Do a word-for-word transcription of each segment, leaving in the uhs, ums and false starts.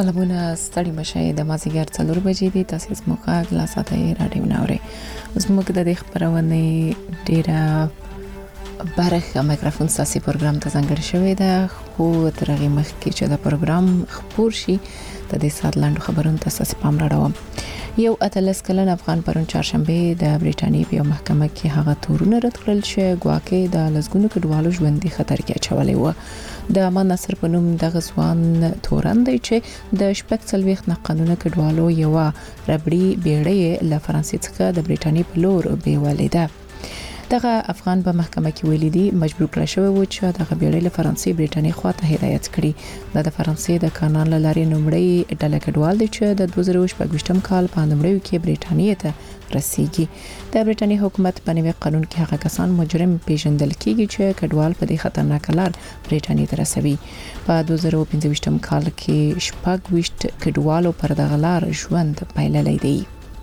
سلامونه ستړي مشه د مازیګر څلور بجې دي تاسو زموږ غږ لا ساتي رادیو ناوړي زموږ د دې خبرونه ډیره برخه میکروفون ساسي پروګرام ته ځانګړی شوی ده خو تر هغه مخکې چې دا پروګرام خبر شي د دې سات لاندو خبرونو ته ساسي پام راوړم یو اتلس کلن افغان پرون چهارشنبه د بریټانیې په محکمه کې هغه تورونه رد کړل چې ګواکې د لسګونو کډوالو ژوندۍ خطر کې اچولې و د امان نصر په نوم د غزوان تورن دی چې د شپږ څلويخ نه قانون کډوالو یو ربړي بیړۍ له فرانسې څخه د بریټانیې په لور بیولې ده دغه افغان په محکمه کې ویلي دي مجبور کړی شوی و چې دغه بیړۍ له فرانسې بریټانیې خواته هدایت کړي د فرانسې د کانال لارې نومړی ډله کډوال دی چې د دوه زره شپږم کال په نومړیو کې بریټانیې ته رسیږي د بریټانیې حکومت په نوي قانون کې هغه کسان مجرم پیژندل کیږي چې کډوال په دې خطرناک لار بریټانیې ته رسوي په دوه زره پنځه کال کې شپږ ویشت کډوالو پر دغه لار ژوند پیللی دی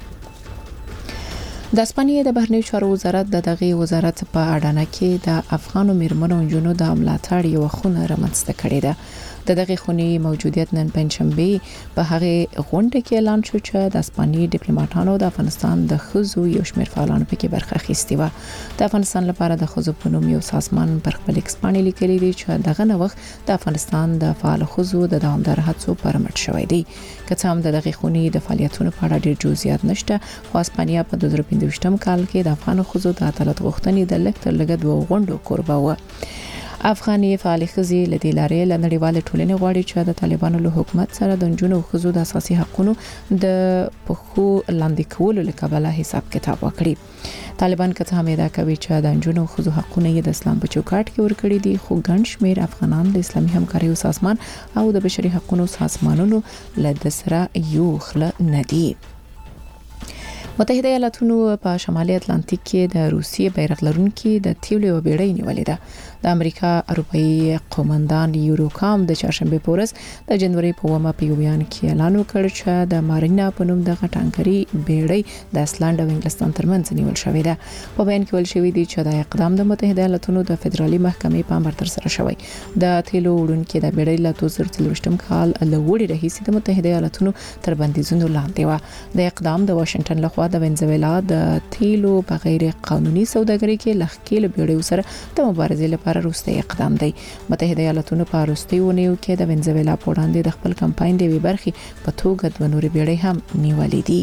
د اسپانیې د بهرنیو چارو وزارت د دغه وزارت په اډانه کې د افغانو میرمنو او جنونو د ملاتړ یو خونه رامنځته کړې ده د دغه خونې موجودیت نن پنځشنبه په هغه غونډه کې اعلان شو چې د اسپانیې ډیپلوماټانو د افغانستان د خزو یو شمېر فعالانو پکې برخه اخیستې و د افغانستان لپاره د خزو په نوم یو سازمان پر خپل ایکسپانې لیکلي دي چې دغه نوښت د افغانستان د فعال خزو د دوامدار هڅو پر مټ شوی دی که څه هم د دغه خونې د فعالیتونو په اړه ډېر جزئیات نشته خو اسپانیا په دوه زره پنځه کال کې د افغان خزو د عدالت غوښتنې د لکټر لګد و غونډو کوربه و افغاني فعال خزي لدې لارې لنړیوال ټولنې غواړي چې د طالبانو له حکومت سره د جنونو خزو د اساسي حقوقو د پخو لاندې کولو لپاره حساب کتاب وکړي طالبان که څه هم دا کوي چې د جنونو خزو حقوقونه د اسلام په چوکاټ کې ورکړي دي خو ګڼ شمېر افغانان د اسلامي همکارۍ سازمان او د بشري حقوقو سازمانونو له سره یو خله نه دي متحده ایالاتونو په شمالي اتلانتیک کې د روسیې بیرغ لرونکي د تیلو بیړۍ نیولې ده د امریکا اروپאי قومندان یوروکام د چهارشنبه په ورځ د جنوري په اومه په بیان کې اعلان وکړ چې د مارینا په نوم د غټانګري بیړۍ د اسلند او انګلستان ترمنځ نیول شوې ده په بیان کې ویل شوی دی چې دا اقدام د متحده ایالاتونو د فدرالي محکمې په امر تر سره شوی د تیلو وړونکو د بیړۍ له دوه زره څلوېښتم کال له وړي راهیسې د متحده ایالاتونو تر بندیزونو لاندې و د اقدام د واشنگټن لخوا د وینزویلا د تیلو په غیر قانوني سوداګرۍ کې لخکېل بیړۍ سره د مبارزې لپاره وروستي اقدام دی متحده ایالاتونو په وروستي ونیو کې د وینزویلا په وړاندې د خپل کمپاین د وی برخي په توګه د نوري بیړۍ هم نیولې دي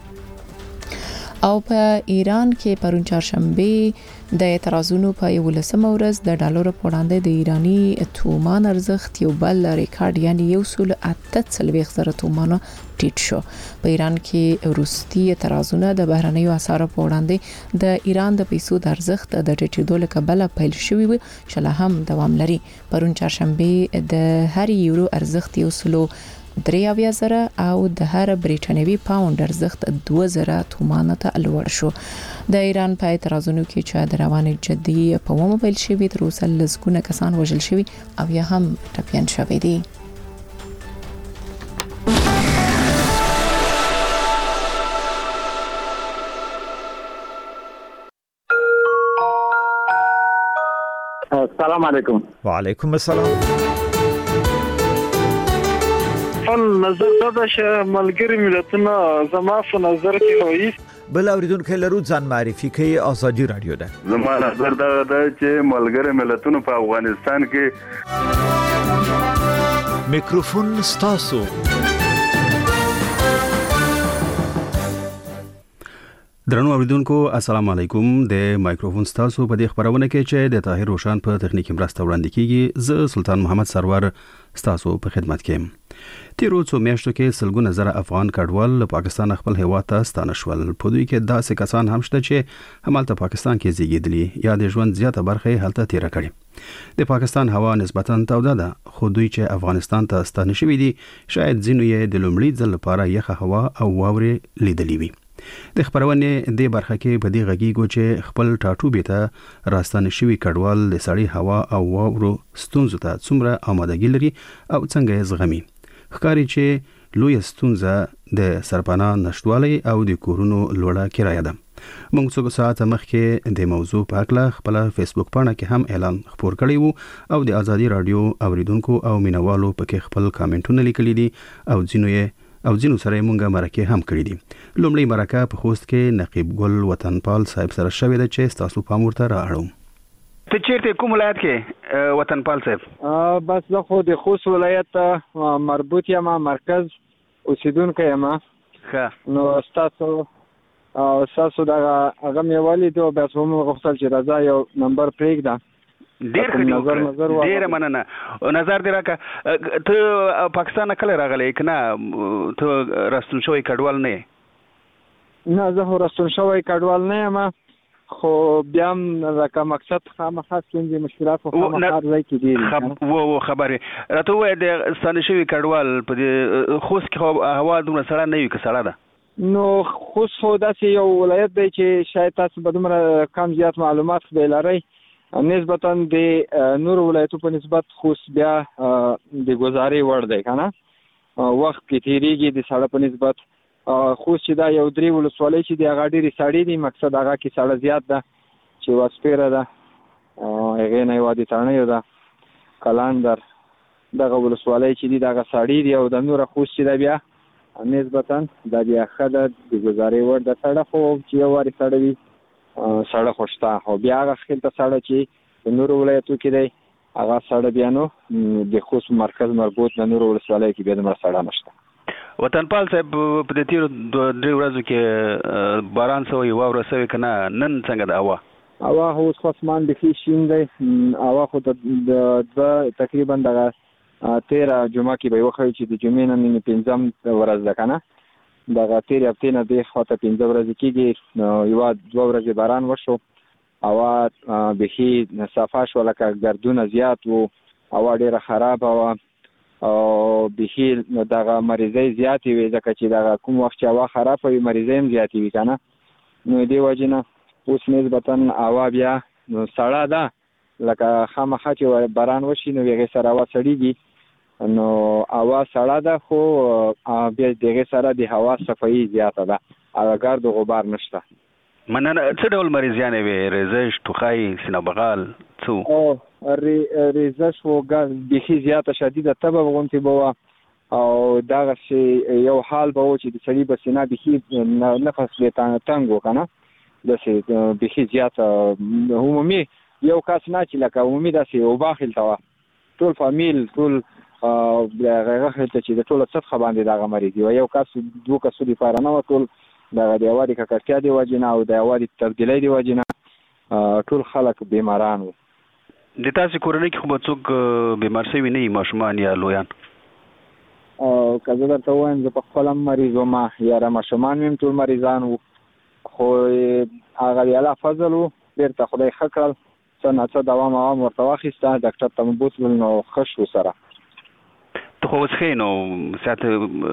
او په ایران کې پرون چهارشنبه د اعتراضونو په یولسمه ورځ د ډالر په وړاندې د ایرانی تومان ارزښت یو بل ریکارډ یعنی یو سل اته څلوېښت زره تومان ټیټ شو په ایران کې وروستي اعتراضونه د بهرنیو اسعارو په وړاندې د ایران د پیسو د ارزښت د ټیټېدو له کبله پیل شوی و چې لا هم دوام لري پرون چهارشنبه د هر یورو ارزښت یو سل درې اویا زره او د هر بریټانوي پاوند ارزښت دوه زره تومان ته لوړ شو د ایران په اعتراضونو کې چې د روانې جدي په موبایل شوی تر اوسه لسګونه کسان وژل شوی او یا هم ټپيان شوی دي السلام علیکم وعلیکم السلام خپل نظر دا چې ملګری ملتونه زما په نظر کې وایي بل اوریدونکو لرو ځان معرفي کوي ازادي رادیو ده زما نظر دا ده چې ملګری ملتونه په افغانستان کې میکروفون ستاسو درنو اوریدونکو السلام علیکم د مایکروفون ستاسو په دې خبرونه کې چې د طاهر روشان په تخنیکی مرسته وړاندې کیږي زه سلطان محمد سرور ستاسو په خدمت کې تیرو څو میاشتو کې سلګونه زره افغان کډوال له پاکستان خپل هیواد ته ستانه شول په دوی کې داسې کسان هم شته چې همالته پاکستان کې زیږیدلي یا د ژوند زیاته برخه هلته تیر کړي د پاکستان هوا نسبتاً توده ده خو دوی چې افغانستان ته ستانه شوي دي شاید ځینو یې د لومړي ځل لپاره یخه هوا او واورې لیدلې وي د خبرونه د برخه کې په دې غږیږي چې خپل ټاټوبې ته راستانه شوي کډوال د سړی هوا او واورو ستونزو ته څومره آمادګي لري او څنګه یې زغمي ښکاري چې لوی ستونزه د سرپناه نشټوالي او د کورونو لوړه کرایه ده موږ څو ساعت مخکې د موضوع په اړه خپل فیسبوک باندې کې هم اعلان خبر کړی وو او د ازادي رادیو اوریدونکو او مینوالو پکې خپل کامنټونه لیکلي دي او ځینو یې او ځینو سره مونږه مرکه هم کړی دي. لومړی مرکه په خوست کې نقیب ګل وطنپال صاحب سره شوې ده چې تاسو پام ورته راوړم. ته چیرته کوم ولایت کې وطنپال صاحب؟ بس زه خو د خوست ولایت مربوط یم، مرکز اوسیدونکی یم. ښه نو تاسو او تاسو دا هغه مې ولید او بس هم غوښتل چې راځه یو نمبر پرېږده. ډیر ښه دی، ډیر مننه. نظر دی راکه ته پاکستان کله راغلی کنه؟ ته راستون شوی کډوال نه یې؟ نه زه خو راستون شوی کډوال نه یم، خو بیا هم لکه مقصد خامخا ستونزې مشکلات خو خامخا هر ځای کې ډېر و و خبرې راته ووایه د ستانه شوي کډوال په دې خوست کې خو هوا دومره سړه نه وي که سړه ده؟ نو خوست خو داسې یو ولایت دی چې شاید تاسو به دومره کم زیات معلومات به لرئ نسبتا د نورو ولایتو په نسبت خوست بیا د ګزارې وړ دی که نه، وخت کې تېرېږي د سړه په نسبت. خوست چې دا یو درې ولسوالۍ چې دی هغه ډېرې سړې دي، مقصد هغه کې سړه زیات ده چې وسپېره ده، هغې نه یې وادي تڼیو ده، کلاندر دغه ولسوالۍ چې دي دغه سړې دي، او د نوره خوست چې ده بیا نسبتا دا بیا ښه ده د ګزارې وړ ده. سړه خو چې یو وارې سړه وي سړه خو شته، خو بیا هغه خیل ته سړه چې د نورو ولایتو کې دی هغه سړه بیا نو د خوست مرکز مربوط د نورو ولسوالیو کې بیا دومره سړه نشته. وطنپال صاحب په دې تیرو درې ورځو کې باران سوی واوره سوی که نه؟ نن څنګه ده هوا؟ هوا خو اوس خو اسمان بیخي شین دی، هوا خو د دوه تقریبا دغه تېره جمعه کې به یې وښیي چې د جمعې نه نن پنځم ورځ ده که نه، دغه تېرې هفتې نه دې خواته پنځه ورځې کېږي، نو یوه دوه ورځې باران وشو، هوا بیخي صفا شوه، لکه ګردونه زیات وو، هوا ډېره خرابه وه او بیخي دغه مریضۍ زیاتې وي، ځکه چې دغه کوم وخت چې هوا خرابه وي مریضۍ هم زیاتې وي که نه. نو دې وجې نه اوس نسبتا هوا بیا سړه ده، لکه خامخا چې باران وشي نو هغې سره هوا سړېږي، نو هوا سړه ده خو بیا د هغې سره د هوا صفایي زیاته ده، هغه ګرد و غبار نشته. مننه. څه ډول مریضیانې وې؟ ریزش، ټوخی، سینه بغال څه؟ ریزش و بیخي زیاته شدیده تبه غوندې به وه، او دغسې یو حال به و چې د سړي به سینه بیخي نفس به تنګ و که نه، داسې بیخي زیاته عمومي یو کس نه چې لکه عمومي داسې اوبه خلته وه، ټول فامیل ټول هغه خلته چې د ټوله سطحه باندې دغه مریض وه، یو کس دوه کسو دپاره نه وه، ټول دغه د هوا د ککړتیا د وجې نه او د هوا د تبدیلۍ د وجې نه ټول خلک بیماران وو. د تاسې کورنۍ کې خو به څوک بیمار شوي نه وي، ماشومان یا لویان؟ که زه درته ووایم زه په خپله هم مریض وم، یاره ماشومان مې هم ټول مریضان وو، خو هغه د الله فضل وو، بېرته خدای ښه کړل، څه نه څه دوام اوام ورته واخیسته، ډاکټر ته مو بوتلل نو ښه شو سره. ته خو اوس ښه نو صحت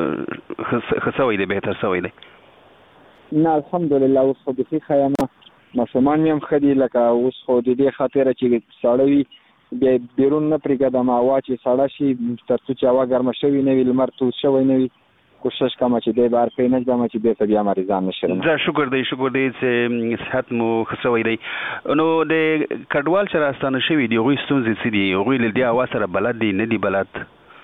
ښه سوی دی، بهتر سوی دی؟ نه الحمدلله اوس خو بیخي ښه یم، ماشومان مې هم ښه دي، لکه اوس خو د دې خاطره چې ساړه وي بیا بیرون نه پرېږدم، هوا چې ساړه شي تر څو چې هوا ګرمه شوي نه وي، لمر تود شوی نه وی، کوشش کوم چې دی بهر پرې نه ږدم چې بېرته بیا مریضان نه شم. زه شکر دی شکر دی چې صحت مو ښه سوی دی. نو د کډوال چې راستانه شوي دي هغوی ستونزې څه دي؟ هغوی له دې هوا سره بلد دي نه دي بلد؟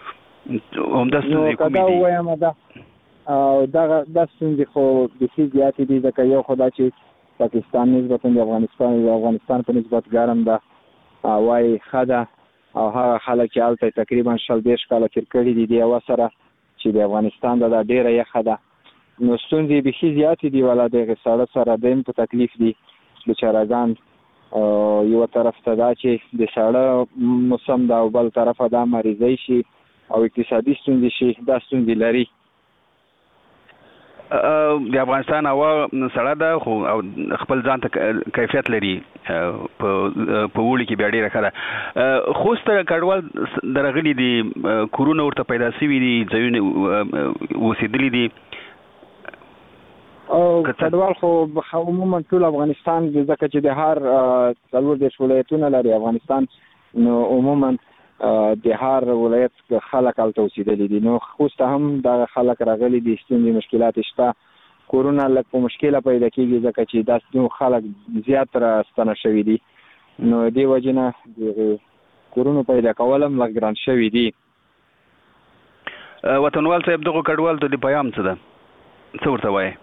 همدا ستونزې کومې دي؟ نو که دا ووایم دا دغه دا ستونزې خو بیخي زیاتې دي، ځکه یو خو دا چې پاکستان نسبتا د افغانستان د افغانستان په نسبت ګرم ده، هوا یې ښه ده، او هغه خلک چې هلته تقریبا شل دېرش کاله تېر کړي دي دې هوا سره چې د افغانستان ده دا ډېره یخه ده، نو ستونزې بیخي زیاتې دي، والا د هغې ساړه سره دویم په تکلیف دي بېچارهګان. یوه طرف ته دا چې د ساړه موسم ده او بل طرفه دا مریضۍ شي او اقتصادي ستونزې شي، دا ستونزې لري. د افغانستان هوا سړه ده خو خپل ځان ته کیفیت لري، په اوړي کې بیا ډېره ښه ده. خوست ته کډوال درغلي دي، کورونه ورته پیدا شوي دي، ځایونه اوسېدلي دي؟ کډوال خو عموما ټول افغانستان ځکه چې د هر څلور دېرش ولایتونه لري افغانستان، نو عموما د هر ولایت خلک هلته اوسېدلي دي، نو خوست هم دغه خلک راغلي دي، ستونزې مشکلات شته، کورونه لږ په مشکله پیدا کیږي ځکه چې داسې خلک زیات راستنه شوي دي نو دې وجې نه د کورونو پیدا کول هم لږ ګران شوي دي. وطنوال صاحب دغه کډوالو ته د پیغام څه ده څه ورته وایي؟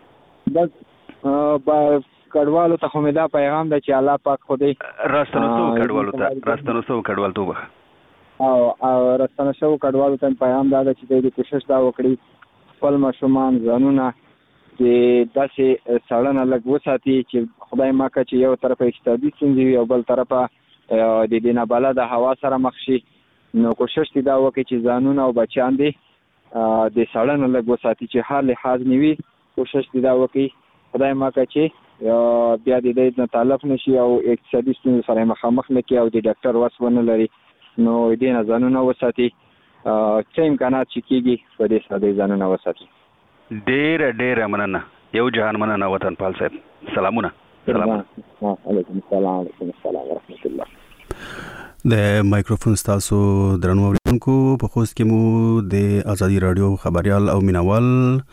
بس کډوالو ته خو مې دا پیغام ده چې الله پاک خدای راستنو شو کډوالو ته راستنو شو کډوالو ته او راستنو شو کډوالو ته پیغام دا ده چې دوی کوشش دا وکړي خپل ماشومان ځانونه چې داسې سړنه لږ وساتي چې خدای ماکه چې یو طرف اقتصادي ستونزې وي او بل طرفه د دې نابلده هوا سره مخ شي نو کوشش دې دا وکړي چې ځانونه او بچیان دې د سړنه لږ وساتي چې هر لحاظ نه وي. کوشش دې دا وکړي خدای ماکه چې بیا د دې نه تلف نشي او اقتصادي ستونزې سره مخامخ نه کړي او د ډاکټر وس ونه لري نو دې نه ځانونه وساتي چې امکانات چې کېږي په دې سره دې ځانونه وساتي. ډېره ډېره مننه یو جهان مننه وطنپال صاحب. سلامونه. علیکم السلام علیکم السلام ورحمت الله. د مایکروفون ستاسو درنو اوریدونکو په خوست کې مو د ازادي رادیو خبريال او مینوال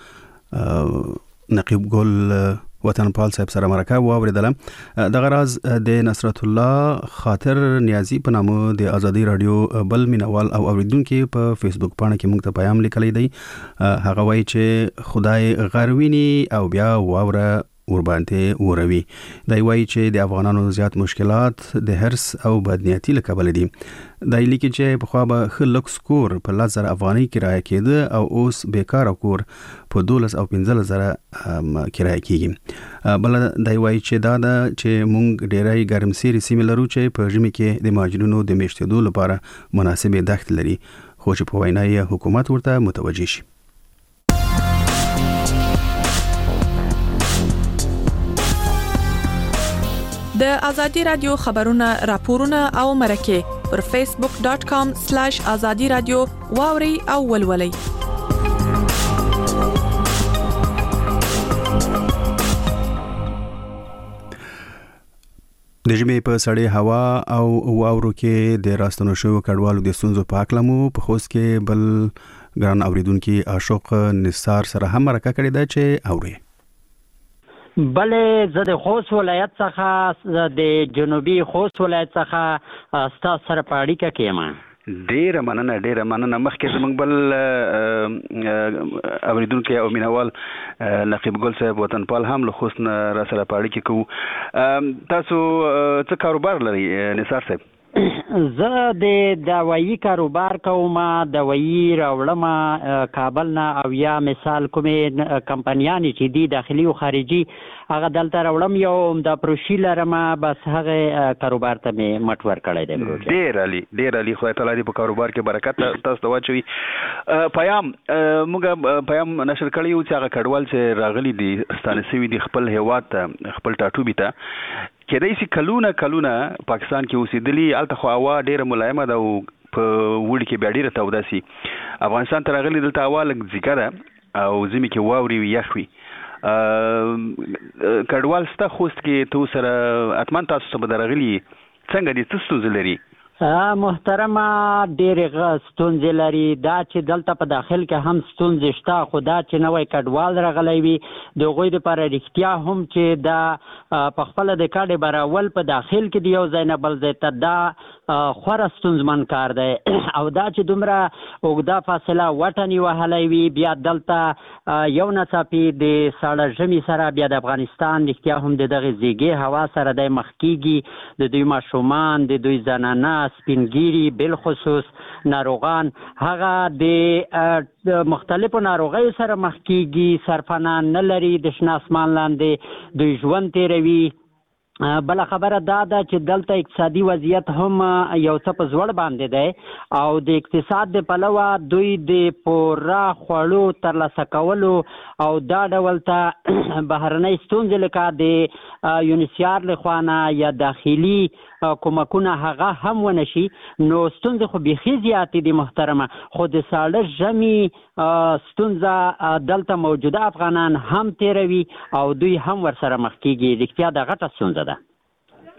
نقیب ګل وطنپال صاحب سره مرکه واوریدله. د غراز د نصرت الله خاطر نیازی په نامه د ازادي رادیو بل مینوال او اوریدونکو په فیسبوک پاڼه کې موږ ته پیغام لیکلی دی. هغه وایي چې خدای غروینی او بیا واوره ور باندې وروي. دا وایي چې د افغانانو زیات مشکلات د هرس او بدنیتی له کبل دي. دا لیکي چې په خوا به خلک سکور په لزر افغاني کرایه کېده او اوس بیکار کور په دولس او پنځه زره کرایه کېږي. بل دا وایي چې دا د چې مونږ ډېرای ګرمسيري سیمه لرو چې په ژمي کې د ماجرونو د میشتېدو لپاره مناسبه دښت لري خو چې په وینای حکومت ورته متوجه شي. د ازادي رادیو خبرونه راپورونه او مرکه پر فیسبوک ډاٹ کام سلیش ازادي رادیو واوري او ولولي. د ژمي په سړې هوا او واورو کې د راستنو شو کډوالو د ستونزو په اړه مو په خوست کې بل ګران اوریدونکو اشوق نثار سره هم مرکه کړې ده چې اوري. بلې زه د خوست ولایت څخه د جنوبي خوست ولایت څخه ستاسو سره په اړیکه کې یم. ډېره مننه ډېره مننه. مخکې زموږ بل اوریدونکي او مینوال نقیب ګل صاحب وطنپال هم له خوست نه را سره په اړیکه کوو. تاسو څه کاروبار لرئ نثار صاحب؟ زه د دوايي کاروبار کوم. دوايي راوړم کابل نه او یا مثال کومې کمپنیانې چې دي داخلي او خارجي هغه دلته راوړم یو د پروشي لرم بس هغه کاروبار ته مې مټ ور کړی دی. ډېر علي ډېر علي خدای تعالی دې په کاروبار کې برکت تاسو ته واچوي. پیام موږ پیام نشر کړی یو چې هغه کډوال چې راغلي دي ستانه سوي دي خپل هیواد ته خپل ټاټوبي ته کېدای شي کلونه کلونه پاکستان کې اوسېدلي هلته خو هوا ډېره ملایمه ده او په وړي کې بیا ډېره توده سي. افغانستان ته راغلي دلته هوا لږ ځیګه ده او ژمي کې واوري وي یخ وي. کډوال ستا خوست کې تو سره اتمن تاسو څه به راغلي څنګه دي څه ستونزې لري؟ محترمه ډېرې ستونزې لري. دا چې دلته په داخل کې هم ستونزې شته خو دا چې نوی کډوال راغلی وي د هغوی دپاره رښتیا هم چې دا په خپله د کډې براول په داخل کې د یو ځای نه بل ځای ته دا خورا ستونزمن کار دی او دا چې دومره اوږده فاصله وټنې وهلی وي بیا دلته یو ناڅاپي د ساړه ژمي سره بیا د افغانستان رښتیا هم د دغې زیږې هوا سره دی مخ کېږي. د دوی ماشومان د دوی زنانه سپینګیری بالخصوص ناروغان هغه د مختلفو ناروغیو سره مخ کېږي سرپناه نه لري د شنه اسمان لاندې دوی ژوند تیروي. بله خبره دا ده چې دلته اقتصادي وضعیت هم یو څه په زوړ باندې دی او د اقتصاد د پلوه دوی د پوره خوړو ترلاسه کولو او دا ډول ته بهرنۍ ستونزې لکه د یونیسیار له خوا نه یا داخلي کومکونه هغه هم ونه شي نو ستونزې خو بیخي زیاتې دي محترمه. خو د ساړه ژمي ستونزه دلته موجوده افغانان هم تیروي او دوی هم ورسره مخ کېږي. رښتیا د غټه ستونزه ده.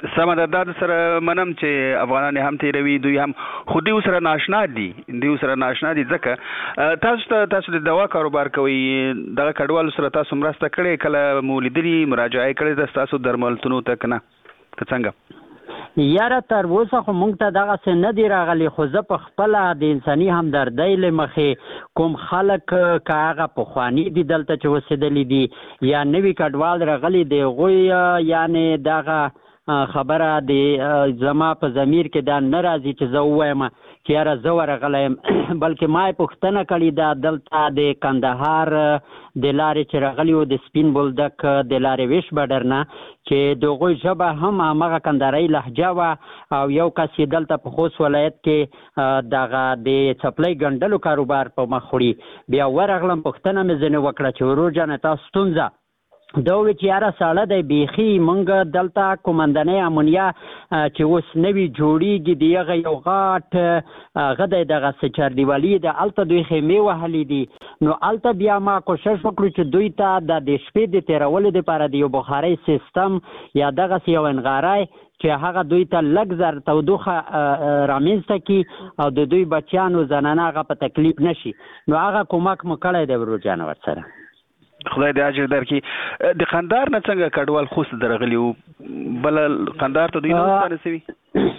سمدار سره منم چې افغانان هم تیروي دوی هم خو دوی سره ناشنا دي دوی سره ناشنا دي ځکه تاسو ته تاسو د دوا کاروبار کوي دغه کډوالو سره تاسو مرسته کړې کله مولیدري مراجعه کړې د تاسو درملتونو ته کنه که څنګه یاره تر اوسه خو موږ ته دغه څه نه دی راغلی خو زه په خپله د انساني همدردۍ له مخې کوم خلک که هغه پخواني دي دلته چې اوسېدلي دي یا نوي کډوال راغلي د هغوی یعنې دغه خبره د زما په ضمیر کې دا نه راځي چې زه ووایم چې یاره زه ورغلی یم بلکې ما یې پوښتنه کړې ده دلته د کندهار د لارې چې راغلي وو د سپین بولدک د لارې ویش بډر نه چې د هغوی ژبه هم همغه کندهارۍ لهجه وه او یو کس یې دلته په خوست ولایت کې دغه د څپلۍ ګنډلو کاروبار په مخ وړي بیا ورغلم پوښتنه مې ځینې وکړه چې ورور جانه تا ستونزه دا وی چې یاره ساړه دی بیخي موږ دلته کومندنۍ امونیا چې اوس نوي جوړیږي د هغه یو غاټ هغه دی دغه څه چاردیوالي د هلته دوی خیمې وهلې دي نو هلته بیا ما کوشش وکړو چې دوی ته د د شپې د تېرولو دپاره د یو بخارۍ سیستم یا دغسې یو انغاری چې هغه دوی ته لږ زر تودوخه رامنځته کړي او د دوی بچیانو زنانه هغه په تکلیف نشي نو هغه کومک مو کړی دی ورور جانه ورسره خدای دې اجر درکړي د قندهار نه څنګه کډوال خوست درغلي وو بل قندهار ته دوی نه ورسوي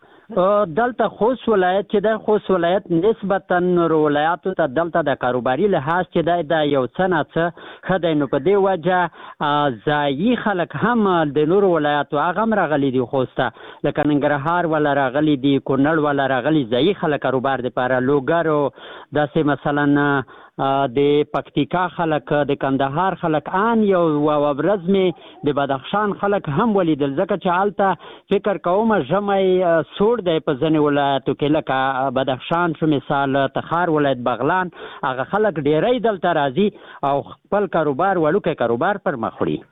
دلته خوست ولایت چې د خوست ولایت نسبتا نورو ولایاتو ته دلته د کاروباري لحاظ چې دی د یو څه نه څه ښه دی نو په دې وجه ځایي خلک هم د نورو ولایاتو هغه هم راغلي دي خوست ته لکه ننګرهار والا راغلي دي کونړ والا راغلي ځایي خلک کاروبار دپاره لوګرو داسې مثلا د پکتیکا خلک د کندهار خلک ان یو ورځ مې د بدخشان خلک هم ولیدل ځکه چې هلته فکر کوم ژمی سوړ دی په ځینې ولایتو کې لکه بدخشان شو مثال تخار ولایت بغلان هغه خلک ډیری دلته راځي او خپل کاروبار وړوکی کاروبار پر مخ وړي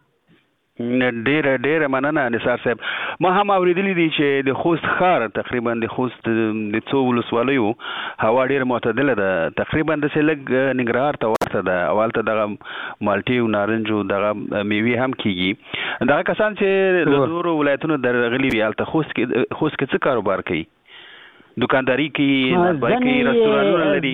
ډیره ډیره مننه نثار صاحب ما هم اوریدلی دي چې د خوست ښار تقریبا د خوست د څو ولسوالیو هوا ډیره معتدله ده تقریبا داسې لږ ننګرهار ته ورته ده او هلته دغه مالټې او نارنجو دغه میوې هم کیږي دغه کسان چې له نورو ولایتونو درغلي وي هلته خوست کې خوست کې څه کاروبار کوي دوکانداري کوي نسبای کوي رستورانونه لري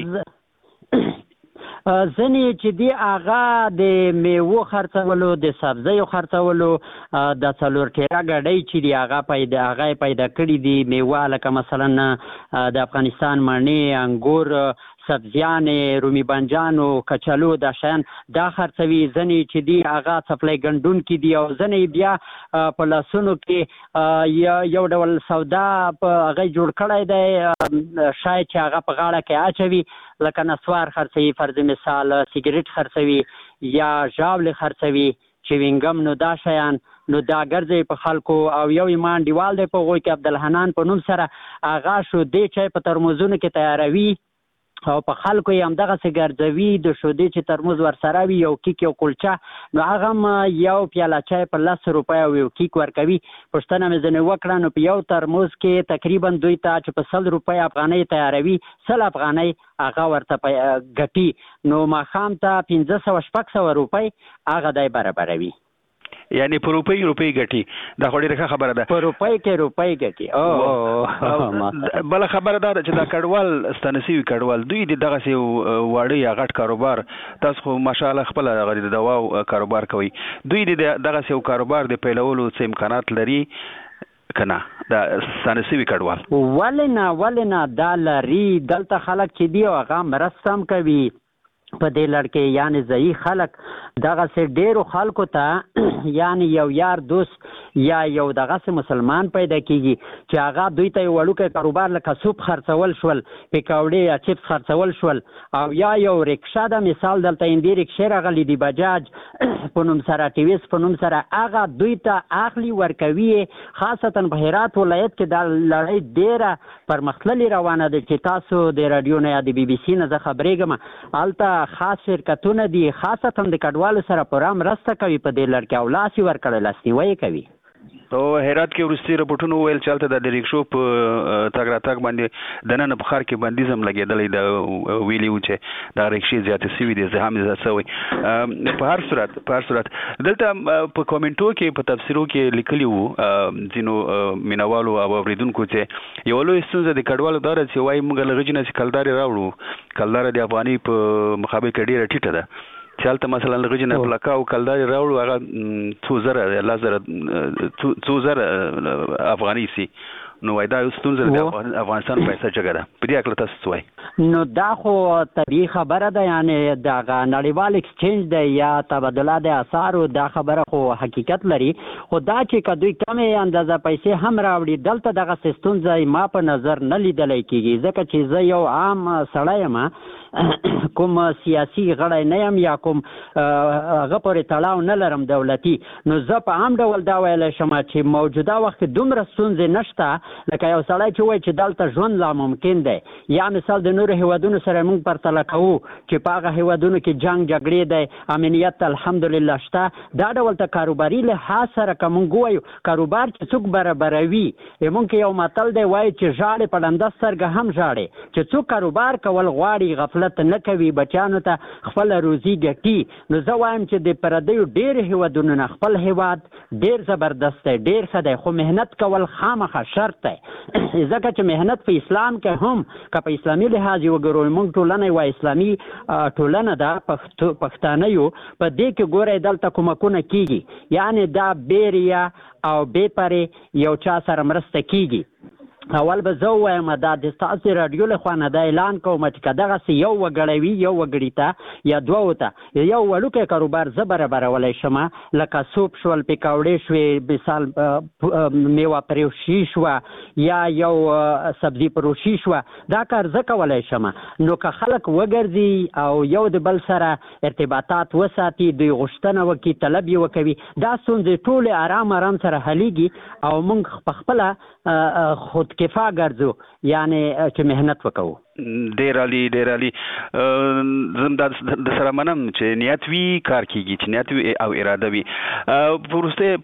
ځینې چې دی هغه د میوو خرڅولو د سبزیو خرڅولو د څلور ټیره ګاډۍ چې دی هغه پیدا هغه پیدا کړي دي میوه لکه مثلا د افغانستان مڼې انګور سبزیانې رومي بانجانو کچالو دا شیان دا خرڅوي ځینې چې دی هغه څپلۍ ګنډونکي دي او ځینې بیا په لاسونو کې یو ډول سودا په هغه جوړ کړی دی شاید چې هغه په غاړه کې اچوي لکه نسوار خرڅوي فرض مثال سیګریټ خرڅوي یا ژاولې خرڅوي چوینګم نو دا شیان نو دا ګرځي په خلکو او یو ایمان دیوال دی په هغوی کې عبدالحنان په نوم سره هغه شودې چای په ترموزونو کې تیاروي او په خلکو یې همدغسې ګرځوي د شودې چې ترموز ورسره وي یو کیک یو کلچه نو هغه هم یو پیاله چای په لس روپۍ او یو کیک ورکوي پوښتنه مې ځینې وکړه نو په یو ترموز کې تقریبا دوی ته چې په سل روپۍ افغانۍ تیاروي سل افغانۍ هغه ورته ګټي نو ماښام ته پنځه سوه شپږ سوه روپۍ هغه دی برابروي یعنی په روپۍ روپۍ ګټي دا خو ډېره ښه خبره ده په روپۍ کې روپۍ ګټي او بله خبره دا ده چې دا کډوال ستانه سوي کډوال دوی د دغسې واړه یا غټ کاروبار تاسو خو ماشاءالله خپله هغه د دوا کاروبار کوئ دوی د دغسې یو کاروبار د پیلولو څه امکانات لري که نه دا ستانه سوي کډوال ولې نه ولې نه دا لري دلته خلک چې دي هغه مرسته هم کوي په دې لړ کې یعنی ځایي خلک دغسې ډېرو خلکو ته یعنی یو یار دوست یا یو دغسې مسلمان پیدا کېږي چې هغه دوی ته یو وړوکی کاروبار لکه سوپ خرڅول شول پکوړې یا چپس خرڅول شول او یا یو رکشه ده مثال دلته هندي رکشې راغلي دي بجاج په نوم سره ټیویس په نوم سره هغه دوی ته اخلي ورکوي خاصتا په هرات ولایت کې دا لړۍ ډېره پرمختللې روانه ده چې تاسو د راډیو نه یا د بي بي سي نه زه خبرېږم هلته خاص شرکتونه دي خاصتا د کډوالو سره پوره مرسته کوي په دې لړ کې او لاس یې ورکړی لاسنیوی کوي او هرات کې ورستي رپورټونه ویل چالت د ریکشو په تاګ راتګ باندې د نن په خار کې بندیزم لګیدلې د ویلیو چې د ریکشي زیاتې سوي دي زه هم زه سوي په هر صورت په هر صورت دلته په کومنټو کې په تفسیرو کې لیکلی وو ځینو مینوالو او اوریدونکو چې یو لوی ستونزه د کډوالو دار چې وایي موږ لږ نه کلداري راوړو کلدار د افغاني په مقابل کې ډیره ټیټه ده چالت مثلا لږ نه پلاکا او کلداري راوړو هغه څو زره لا زره څو زره افغاني سي نو وای دا ستونزه د افغانستان پیسې جګړه په دې اړه تاسو وایي نو دا خو طبيعي خبره ده یعنی دا نړیوال ایکسچینج دی یا تبادله د اسعارو دا خبره خو حقیقت لري خو دا چې کدوې کمې اندازه پیسې هم راوړي دلته دغه ستونزه ما په نظر نه لیدل کېږي ځکه چې زه یو عام سړی یم کوم سیاسي غړی نه یم یا کوم هغه پورې تړاو نه لرم دولتي نو زه په عام ډول دا ویلی شم چې موجوده وخت دومره ستونزې نشته لکه یو سړی چې وایي چې دلته ژوند لا ممکن دی یا مثال د نورو هیوادونو سره موږ پرتله کوو چې په هغه هیوادونو کې جنګ جګړې دی امنیت الحمدلله شته دا ډول ته کاروباري لحاظ سره که موږ ووایو کاروبار چې څوک برابروي موږ کې یو متل دی وایي چې ژاړې په ړنده سترګه هم ژاړې چې څوک کاروبار کول غواړي غفلت نه کوي بچیانو ته خپل روزي ګټي نو زه وایم چې د پردیو ډېر هیوادونو نه خپل هیواد ډېر زبردست دی ډېر ښه دی خو محنت کول خامخا شرط دی ځکه چې محنت په اسلام کې هم که په اسلامي لحاظ وګورو موږ ټولنه یوه اسلامي ټولنه ده پښتانه یو په دې کې ګورئ دلته کومکونه کیږي یعنی دا بیریا او بې پرې یو چا سره مرسته کیږي اول به زه ووایم دا د ستاسو راډیو له خوا نه دا اعلان کوم چې که دغسې یو وګړی وي یو وګړي ته یا دوو ته یو وړوکی کاروبار زه برابرولی شم لکه سوپ شول پکوړې شوې مثال میوه پروشي شوه یا یو سبزي پروشي شوه دا کار زه کولی شم نو که خلک وګرځي او یو د بل سره ارتباطات وساتي دوی غوښتنه وکړي طلب یې وکوي دا ستونزې ټولې ارام ارام سره حلیږي او موږ په خپله خود کفا ګرځو یعنی چې محنت وکړو ډیر علی ډیر علی زم د سره منم چې نیت وی کار کیږي چې نیت وی او اراده وی پرسته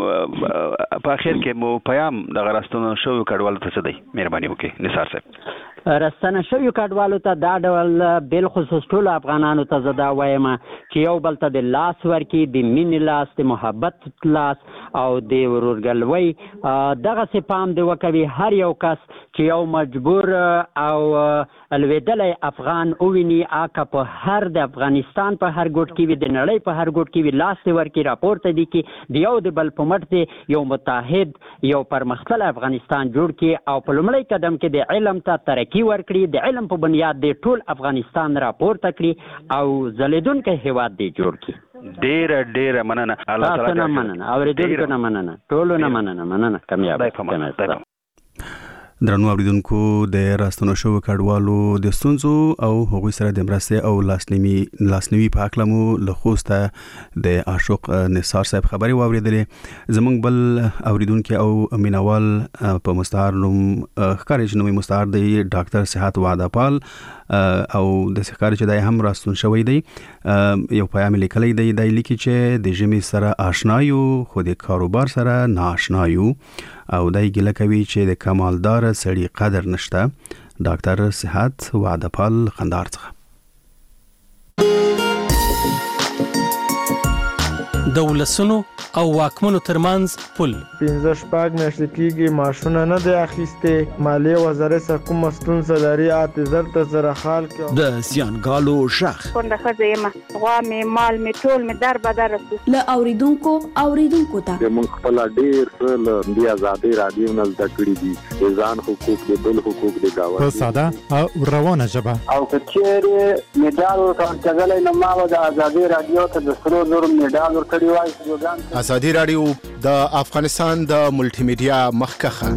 په اخر کې مو پیام د غراستونو شو کډوالو ته څه دی مهرباني وکړئ نثار صاحب راستنه شوی کډوالو ته دا ډول بل خصوص ټول افغانانو ته زدا وایم چې یو بل ته د لاس ورکی د مینې لاس د محبت لاس او د ورورګلوي دغه سپام دی وکوي هر یو کس چې یو مجبور او الویدلی افغان اوویني آکه په هر د افغانستان په هر ګوټ کې وي د نړۍ په هر ګوټ کې وي لاس دی ورکي راپورته دي کې د یو د بل په مټ دی یو متحد یو پرمختللی افغانستان جوړ کړي او په لومړی قدم کې د علم ته ترقي ورکړي د علم په بنیاد د ټول افغانستان راپورته کړي او ځلیدونکی هیواد دی جوړ کړي ډیر ډیر مننه الله تعالی نه مننه اوریدونکو نه مننه ټولو نه مننه مننه کامیاب درنو اوریدونکو د راستنو شو کډوالو د ستونزو او هغوی سره د مرستې او لاسنیوي لاسنیوي په اړه مو له خوسته د عاشق نثار صاحب خبري واوریدلې زمونږ بل اوریدونکو او مینوال په مستعار نوم ښکاري نومي مستعار دی ډاکټر صحت وعده پال او د ښکاري چې د هم راستون شوی دی یو پیغام لیکلی دی د لیکي چې د جمی سره آشنایو خو د کاروبار سره ناشنایو او دای ګله کوي چې د کمالدار سړي قدر نشته ډاکټر صحت وعده پال خندار څخه د ولسونو او واکمنو ترمنځ پل پنځه شپږ میاشتې کېږي معاشونه نه دی اخیستې مالیې وزارت سره کومه ستونزه لري اته زر ته سره حال کې د زیانګالو شخ کونډه ښځه یم غوا مې مال مې ټول مې در بدر رسو له اوریدونکو اوریدونکو ته موږ خپل ډېر څه له دې ازادي رادیو نه زده کړي دي د ځان حقوق د بل حقوق د گاوند په ساده او روانه ژبه او کچېره میډال ورکړل نو ما د ازادي رادیو ته د سرو زر میډال ورکړی وای ازادي رادیو د افغانستان د ملټي میډیا مخکخه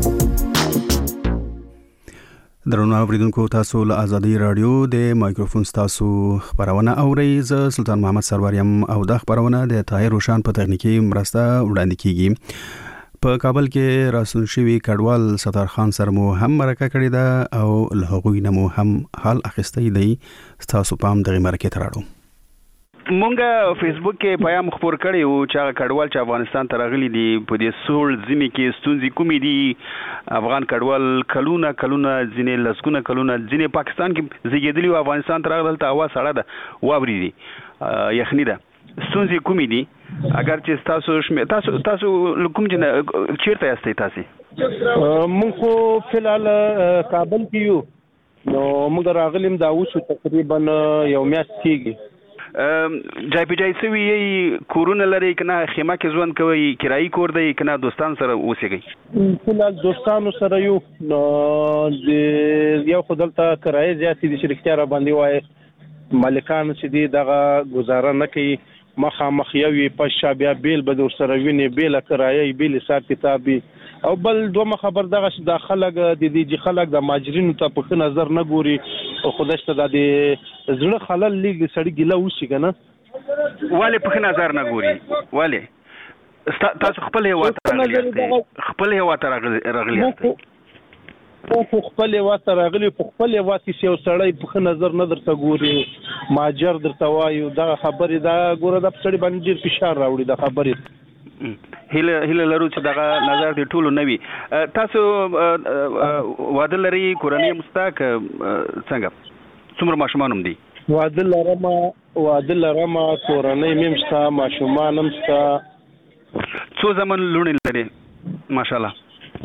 درنو اوریدونکو تاسو له ازادي رادیو د مایکروفون تاسو خبرونه اورئ ز سلطان محمد سروریم او د خبرونه د طاهر روشان په تخنیکی مرسته وړاندې کیږي په کابل کې راسون شوی کډوال ستار خان سره مو هم مرکه کړې ده او له هغوی نه مو هم حال اخیستی دی تاسو پام دغه مرکه تراړو مونږه فیسبوک کې پیغام خبر کړی او چې کډوال چې افغانستان ته راغلي دي په دې سول زمي کې ستونزې کومې دي افغان کډوال کلونه کلونه ځینې لسګونه کلونه ځینې پاکستان کې زیږیدلي او افغانستان ته راغلل ته هوا سړه ده واوري دي یخني ده ستونزې کومې دي اگر چې تاسو شمه تاسو تاسو کوم چې چیرته یاستئ تاسو مونږ خو فلحال کابل کې یو نو موږ راغلیم دا اوس تقریبا یو میاشت کېږي جای په جای سوي کورونه لري کنه خیمه کې ژوند کوي کرایي کور دی کنه دوستان سره اوسېږي فلحال دوستانو سره یو نو د یو خدلته کرایي زیاتې دي چې رښتیا را باندې وایي مالکان چې دي دغه گزاره نه کوي مخامخ یوې پښه بیا بیل به در سره ویني بیل کرایي بیل حساب کتاب او بل دوه خبر دغه چې د خلک د دې خلک د ماجرینو ته په نظر نه ګوري او خدای ته د زړه خلل لګ سړی ګیله وشي کنه والے په نظر نه ګوري والے تاسو خپل هوا ته راغلی خپل هوا ته راغلی په خپل هوا ته راغلی په خپل هوا کې یو سړی په نظر نه درته ګوري ماجر درته وایو دا خبرې دا ګوره د سړی باندې ډیر فشار راوړي د خبرې هله هله لرو چې دغه نظر دی ټولو نوي تاسو واده لري کورنۍ مستاک څنګه څومره ماشومان هم دي واده لرم واده لرم کورنۍ مې مستا ماشومان هم مستا څو زمن لونې لري ماشاءالله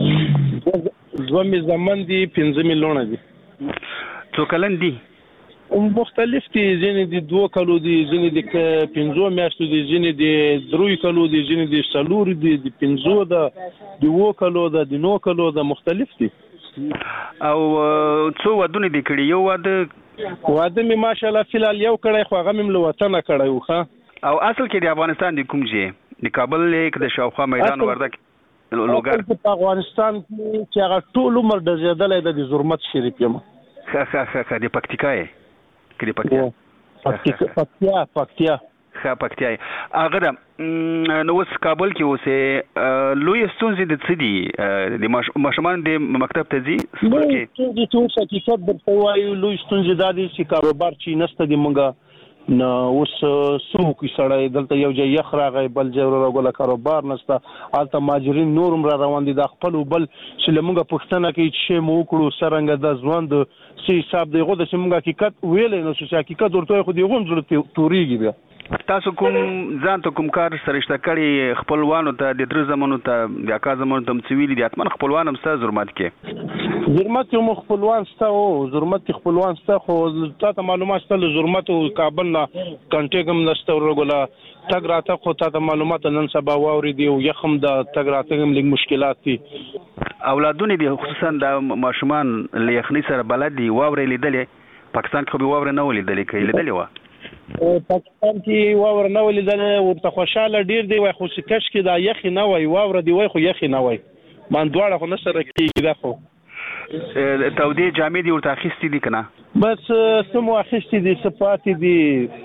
دوه زمن دي پنځه میلیونه دي څو کلن دي مختلف دي ځینې دي دوه کلو دي ځینې دي پنځو میاشتو دي ځینې دي درې کلو دي ځینې دي څلور دي د پنځو ده د وو کلو ده د نو کلو ده مختلف دي او څو ودونه دي کړي یو واده واده مې ماشاءالله فلحال یو کړی خو هغه مې له وطنه کړی و ښه او اصل کې د افغانستان د کوم ځای د کابل لیک د شاوخوا میدان وردک لوګر په افغانستان کې چې هغه ټول عمر د زیادلې د زرمت شریف یم ښه ښه ښه د پکتیکا کې د پکتیا پکتیا پکتیا ښه پکتیا هغه نو اوس کابل کې اوسه لوی ستونزې د څه دي د ماشومان د مکتب ته ځي سکول کې ستونزې ټول حقیقت درته وایو لوی ستونزې دا دي چې کاروبار چې نشته دی مونږه نو اوس څوک سړی دلته یو ځای یخ راغی بل ځای راغله کاروبار نشته هلته ماجرین نورم را روان دي د خپل بل چې لمونږه پښتنه کې چې مو وکړو سرنګ د ژوند سی حساب دی غو د سیمږه حقیقت ویلې نو چې حقیقت ورته خو دی غون زړه توريږي بیا تاسو کوم ځان ته کوم کار سرشته کړی خپلوانو ته د درې زمانو ته د اکا زمانو ته مڅویلي دي اتمن خپلوان هم ستاسو زرمت کې زرمت یو خپلوان ستاسو زرمت خپلوان ستاسو خو تاسو معلومات ستاسو زرمت او کابل نه کنټیګ هم نشته ورغلا تګ راته خو تاسو معلومات نن سبا واوري دی او یخم د تګ راته هم لږ مشکلات دي اولادونه دي خصوصا د ماشومان لیخني سره بلد دي واوري لیدلې پاکستان کې به واوري نه ولیدلې کې لیدلې و پاکستان کې واور نه ولیدل ورته خوشاله ډیر دی وای خو کش کې دا یخي نه وای واور دی وای خو یخي نه وای مان دواړه خو نشره کېږي دا خو تودې جامې دي ورته اخیستې دي کنه بس سمو اخیستې دي صفات دي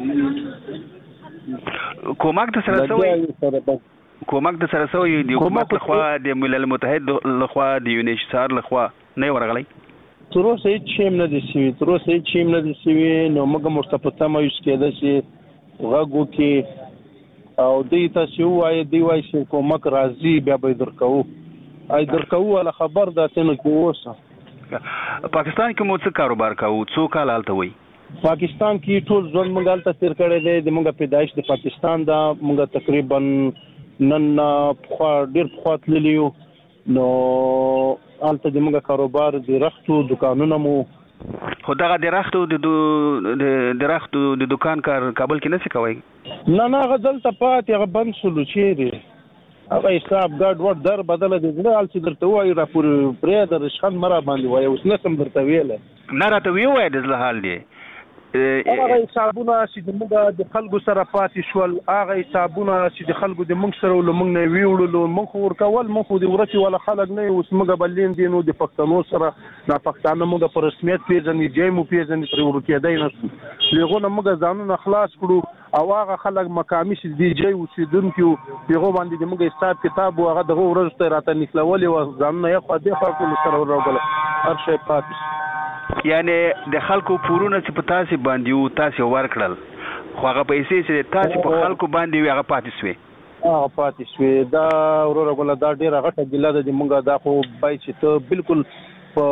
کومک د سره سوی کومک د سره سوی دی حکومت لخوا د ملل متحد لخوا د یونیسار لخوا نه ورغلی تر اوسه هیڅ شی نه دي شوي تر اوسه هیڅ شی نه دي شوي نو موږ مرتبطه ما یوز کېده چې غږو کې او دوی تاسو وایي دی وایي چې کومک راځي بیا به درکو ای درکو ولا خبر ده ته نو اوسه پاکستان کې مو څه کاروبار کوو څو کال حالت وي پاکستان کې ټول ځون منګال ته تیر کړی دی د موږ پیدایش د پاکستان دا موږ تقریبا نن خو ډیر خو تللیو نو البته د موږ کاروبار د رختو دکانونو مو خو دغه د رختو د د رختو د دکان کار کابل کې نه څه کوي نه نه غزل ته پات هغه بند شلو چیرې هغه حساب ګډ ور در بدل دي زړه ال چې درته وایي را پورې پرې د رشخان مرا باندې وایي اوس نه سم درته ویل نه راته وی وای د حال دی هغه حسابونه چې موږ د خلکو سره پاتې شول هغه حسابونه چې د خلکو د موږ سره ول موږ نه ویوړو موږ ورکول موږ د ورته ولا خلک نه اوس موږ بلین دي نو د پښتنو سره نه پښتانه موږ په رسمیت پیژنې جې مو پیژنې تر ورکه دی نه لغونه موږ ځانونه خلاص کړو او هغه خلک مقامي چې دی جې اوسیدونکو پیغو باندې د موږ حساب کتاب او هغه دغه ورځ راته نکلولې و ځانونه یې خو دې خلکو سره ورغله هر شی پاتې یعنی د خلکو پورونه چې په تاسو باندې یو تاسو ورکړل خو هغه پیسې چې تاسو په خلکو باندې هغه پاتې شوي هغه پاتې شوي دا وروره ګله دا ډېره غټه ګیله ده د مونږ دا خو باید چې ته بالکل په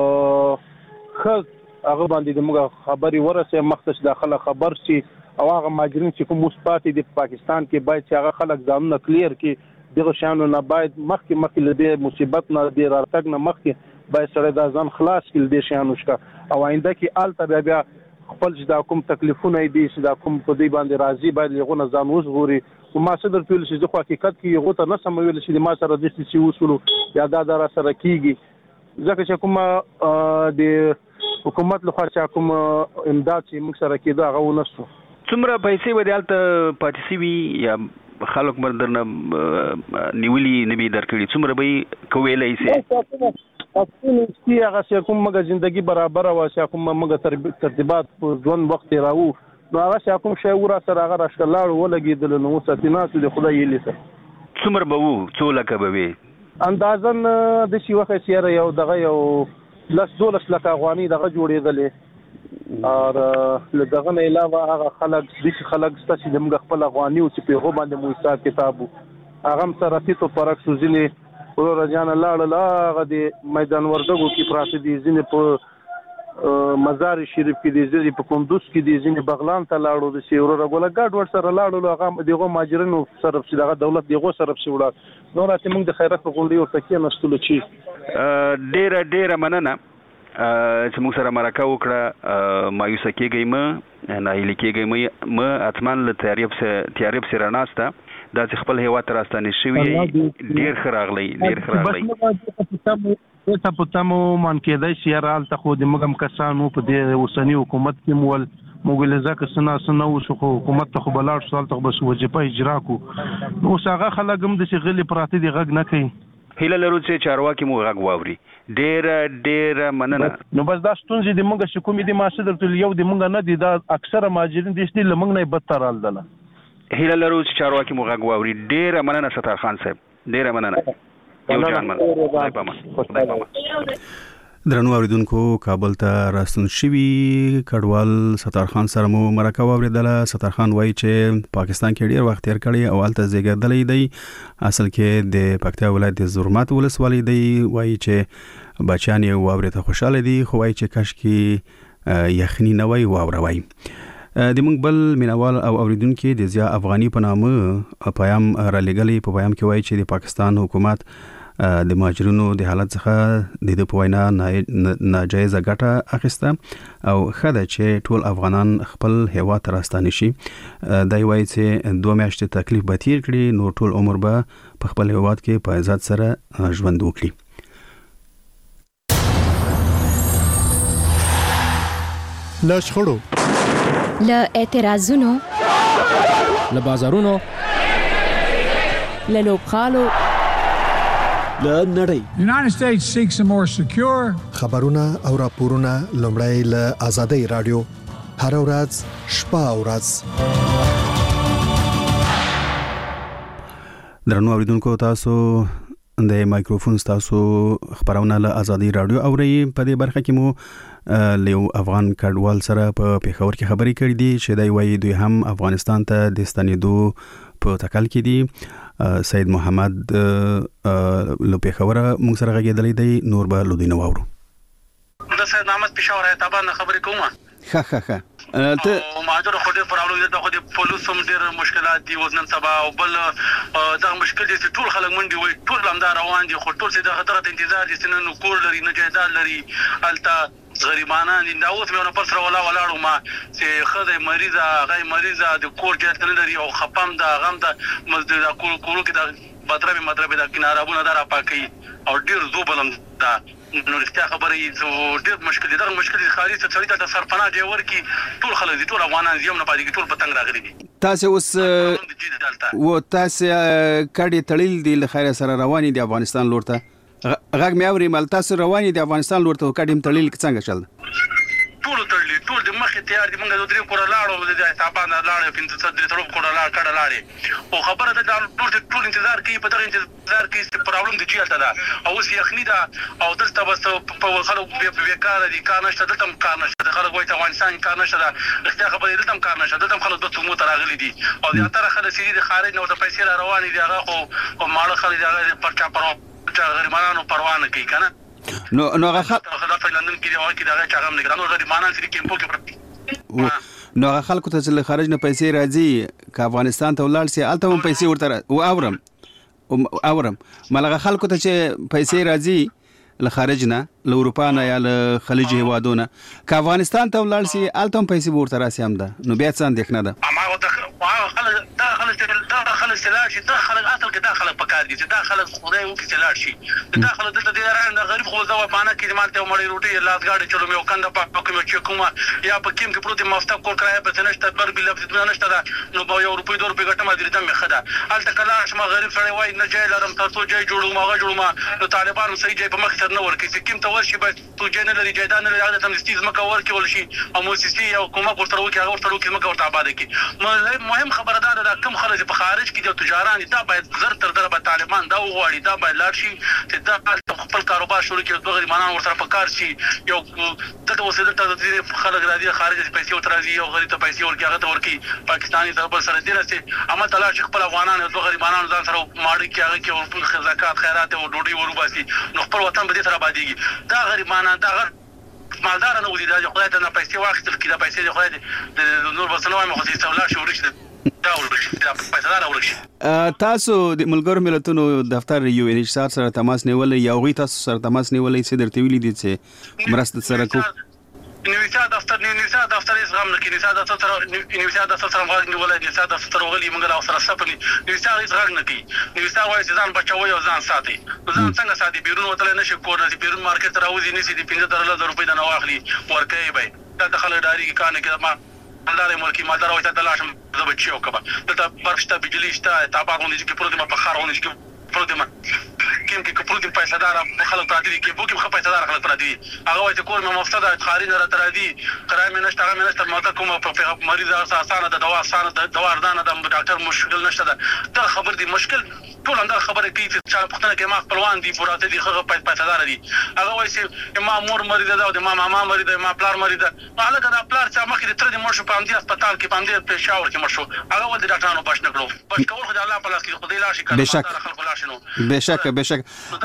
ښه هغه باندې د مونږ خبرې ورسې مخته چې دا خلک خبر شي او هغه مهاجرین چې کوم اوس پاتې دي په پاکستان کې باید چې هغه خلک ځانونه کلیر کړي دغه شیانو نه باید مخکې مخکې له دې مصیبت نه د راتګ نه مخکې باید سړی دا ځان خلاص کړي له دې شیانو څخه او آینده کې هلته بیا بیا خپل چې دا کوم تکلیفونه دي چې دا کوم په دې باندې راځي باید له هغو نه ځان وژغوري خو ما څه درته ویل چې زه خو حقیقت کې هغو ته نه سم ویل چې ما سره داسې چې وسولو یا دا دا را سره کېږي ځکه چې کومه د حکومت لخوا چې کوم امداد چې موږ سره کېده هغه ونه شو څومره پیسې به دلته پاتې شوي یا خلک به درنه نیولي نه وي درکړي څومره به یې کویلی سي اصلي هغه چې کوم موږ زندگی برابره وه چې کوم موږ ترتیبات په ژوند وخت یې راوو نو هغه چې کوم شی ورا سره هغه راښکه لاړو ولګېدلو نو اوس هسې ناستو د خدای هیلې سره څومره به وو څو لکه به وي اندازاً داسې وخت چې یاره یو دغه یو لس دولس لکه افغانۍ دغه جوړېدلې او له دغه نه علاوه هغه خلک داسې خلک شته چې زموږ خپل افغاني و چې په هغو باندې مو حساب کتاب و هغه هم سره تیت و پرک شو ځینې وروره جانه لاړل هغه د میدان وردګو کې پراته دي ځینې په مزار شریف کې دي ځینې په کندوز کې دي ځینې بغلان ته لاړو داسې وروره ګوله ګډ ور سره لاړلو هغه د هغو مهاجرینو سره چې دغه دولت د هغو سره پسې ولاړ نو راته موږ د خیرات په غونډې ورته کېناستلو چې ډېره ډېره مننه چې موږ سره مرکه وکړه مایوسه کېږئ مه ناهیلي کېږئ مه حتماً له تیارې پسې رڼاسته دا چې خپل هیواد ته راستانې شوي ډېر ښه راغلی ډېر ښه راغلی ته په تمو مان کېدی شي یاره هلته خو د موږ هم کسان وو په دې اوسني حکومت کې مو ول موږ ویل ځکه څه نه څه نه وشو خو حکومت ته خو به لاړ شو هلته خو به وظیفه اجرا کړو اوس هغه خلک هم داسې غلي پراته دي غږ نه کوي هیله لرو چې چارواکي مو غږ واوري ډېره ډېره مننه نو بس دا ستونزې د موږ چې کومې دي ما څه درته یو د موږ نه دي دا اکثره مهاجرین داسې دي له موږ نه یې بدتر هلدله هیله لرو چې چارواکي مو غږ واوري ډېره مننه ستار خان صاحب ډېره مننه یو جان مننه خدای پامان خدای پامان درنو اوریدونکو کابل ته راستون شوي کډوال ستار خان سره مو مرکه واوریدله ستار خان وایي چې پاکستان کې ډیر وخت تیر کړی او هلته زیږېدلی دی اصل کې د پکتیا ولایت د زرمات ولسوالۍ دی وایي چې بچیان یې واورې ته خوشحاله دي خو وایي چې کاشکې یخني نه وای واوره وای د موږ بل مینوال او اوریدونکو د ضیا افغاني په نامه پیام را لګلی په پیام کې وایي چې د پاکستان حکومت د مهاجرینو د حالت څخه د په وینا ناجایزه ګټه اخیسته او ښه ده چې ټول افغانان خپل هیواد ته راستانه شي دا وایي چې دوه میاشتې تکلیف به تیر کړي نو ټول عمر به په خپل هیواد کې په عزت سره ژوند وکړي له شخړو له اعتراضونو له بازارونو له لوبغالو له نړۍ The United States seeks a more secure خبرونه او راپورونه لومړی له آزادۍ رادیو هر ورځ شپه او ورځ درنو اوریدونکو تاسو د مایکروفون تاسو خبرونه له آزادۍ رادیو اوري په دې برخه کې مو لیو افغان کډوال سره په پیښور کې خبرې کړې دي چې دوی وایي دوی هم افغانستان ته د ستنېدو په تکل کې دي سید محمد له پیښور موږ سره غږېدلی دی نور به لودینه واورو د سید محمد پیښور ایتابان خبرې کومه ښه ښه ښه ته ماجر خو دې پرابلم دي خو دې پولیس هم ډېر مشکلات دي وزن سبا او بل دا مشکل دي چې ټول خلک منډي وي ټول همدا روان دي خو ټول چې د خطر انتظار دي چې نن کور لري نه جایداد لري الته غریبانان دي دا اوس مې نه پر سره ولا ولاړو ما چې خدای مریضه غي مریضه د کور جات نه لري او خپم دا غم دا مزد دا کور کور کې دا بدرمه مدربه دا کنارهونه دا را پاکي او ډېر زوبلم دا نو رښتیا خبره یې څو ډېر مشکل دي دا مشکل دي خاري څه چړې ته سرپناه دی ورکی ټول خلک دي ټول افغانان زیوم نه پاتې ټول پتنګ راغلي دي تاسو اوس و تاسو کډي تړل دي له خیر سره رواني دي افغانستان لور ته غږ مې اوري مل تاسو رواني دي افغانستان لور ته کډي تړل څنګه چل ټول تړلي ټول د مخې تیار دي موږ د درې کوره لاړو د حسابانه لاړو پنځه څلور درې کوره لاړ کړه لاړې او خبره ده ټول ټول انتظار کوي په دغه انتظار کې چې پرابلم د جیل ته ده او اوس یخني ده او دلته بس په خلک بیکاره دي کار نشته دلته هم کار نشته خلک وایي افغانستان کار نشته ده رښتیا خبرې دلته هم کار نشته دلته هم خلک دوه څومو ته راغلي دي او زیاتره خلک چې د خارج نه ورته پیسې را روانې دي هغه خو ماړه خلک د هغه پر چا پر غریبانو پروا نه کوي که نه نو نو هغه خلک په لندن کې دي هغه کې د هغه چا غم نه کوي نو غریبانان چې کیمپو کې پرته نو هغه خلکو ته چې خارج نه پیسې راځي که افغانستان ته ولاړ سي هلته هم پیسې ورته و اورم اورم ملغه خلکو ته چې پیسې راځي له خارج نه له اروپا نه یا له خلیج هیوادونه که افغانستان ته ولاړ سي هلته هم پیسې به ورته راسي هم ده نو بیا څه اندېښنه ده دا خلک دا خلک چې لاړ شي دا خلک اصل کې دا خلک په کار دي چې دا خلک خدای وکړي چې لاړ شي دا خلک دلته دې رانه غریب خو زه وپانه کې مالته مړی روټي لاس گاډي چلو مې وکنده په کوم چې کومه یا په کیم کې پروت مافتا کول کرای په نشته بر بل په نشته دا نو به یو روپۍ دوه روپۍ ګټه ما دې دمه خدا الته کلاش ما غریب سره وای نه جای لرم تاسو جای جوړو ما جوړو ما طالبانو صحیح جای په مخ سر نه ورکی چې کیم ته ورشي به تو جای نه لري جای نه لري هغه تم ستیز مکه ورکی ول شي او موسسي او کومه ورته ورکی هغه ورته ورکی مکه ورته آباد کی مهم خبره ده دا کم خلک په خارج کې د تجاران دا باید زر تر در به طالبان دا وغواړي دا باید لاړ شي چې دا خپل کاروبار شروع کړي دوه غریبانان ورسره په کار شي یو دغه وسیله ته د خلک راځي خارج ته پیسې ورته یو غریب ته پیسې ورکړي هغه ته ورکړي پاکستاني تر بل سره دی راځي اما تعالی چې خپل افغانان دوه غریبانان ځان سره ماړي کې هغه کې زکات خیرات او ډوډۍ وروباسي نو خپل وطن به دې سره آبادېږي دا غریبانان دا مالدار نه ودي دا خدای ته نه پیسې واخیستل کړي دا پیسې خدای دې نور بسنوي مخ دې څولا شو ورشي دا ورشي دا پیسې دا ورشي تاسو د ملګرو ملتونو دفتر یو ان ایچ ار سره تماس نیولې یا غوي تاسو سره تماس نیولې چې درته ویلي دي چې مرسته سره کو نیوسا دفتر نیوسا دفتر یې زغم نه کوي نیوسا دفتر سره نیوسا دفتر سره غواړي نیولای نیوسا دفتر سره غلي موږ لا سره سپني نیوسا یې زغم نه کوي نیوسا وایي چې ځان بچوي او ځان ساتي ځان څنګه ساتي بیرون وتل نه شي کور نه بیرون مارکیټ راوځي نسی دي پنځه زره روپۍ د نواخلي ورکه به دا دخل ډاری کې کانه کې ما مالدار ملکی مالدار وایي ته لاشم زه بچیو کبا ته برشته بجلی شته تابعونه چې پروت ما په خارونه چې پروت ما کیم کې پروت پیسې دار خلک پراتی کې بو کې پیسې دار خلک پراتی هغه وایي چې کور مې مفسده خارج نه تر دي کرای مې نشته هغه مې نشته ماته کوم په مریض اسانه د دوا اسانه د دوا اردانه د ډاکټر مشکل نشته دا خبر دي مشکل ټول اندر خبره کوي چې چا پختنه کې ما خپلوان دي پراته دي هغه پیسې دار دي هغه وایي چې ما مور مریض ده او ما ماما مریض ده ما پلار مریض ده هغه دا پلار چې مخکې تر دې مرشو په امدی هسپتال کې په امدی پېښور کې مرشو هغه ول د ډاکټرانو بش نه کړو بش کول خو د الله په لاس کې خدای لا شي کړه بشک بشک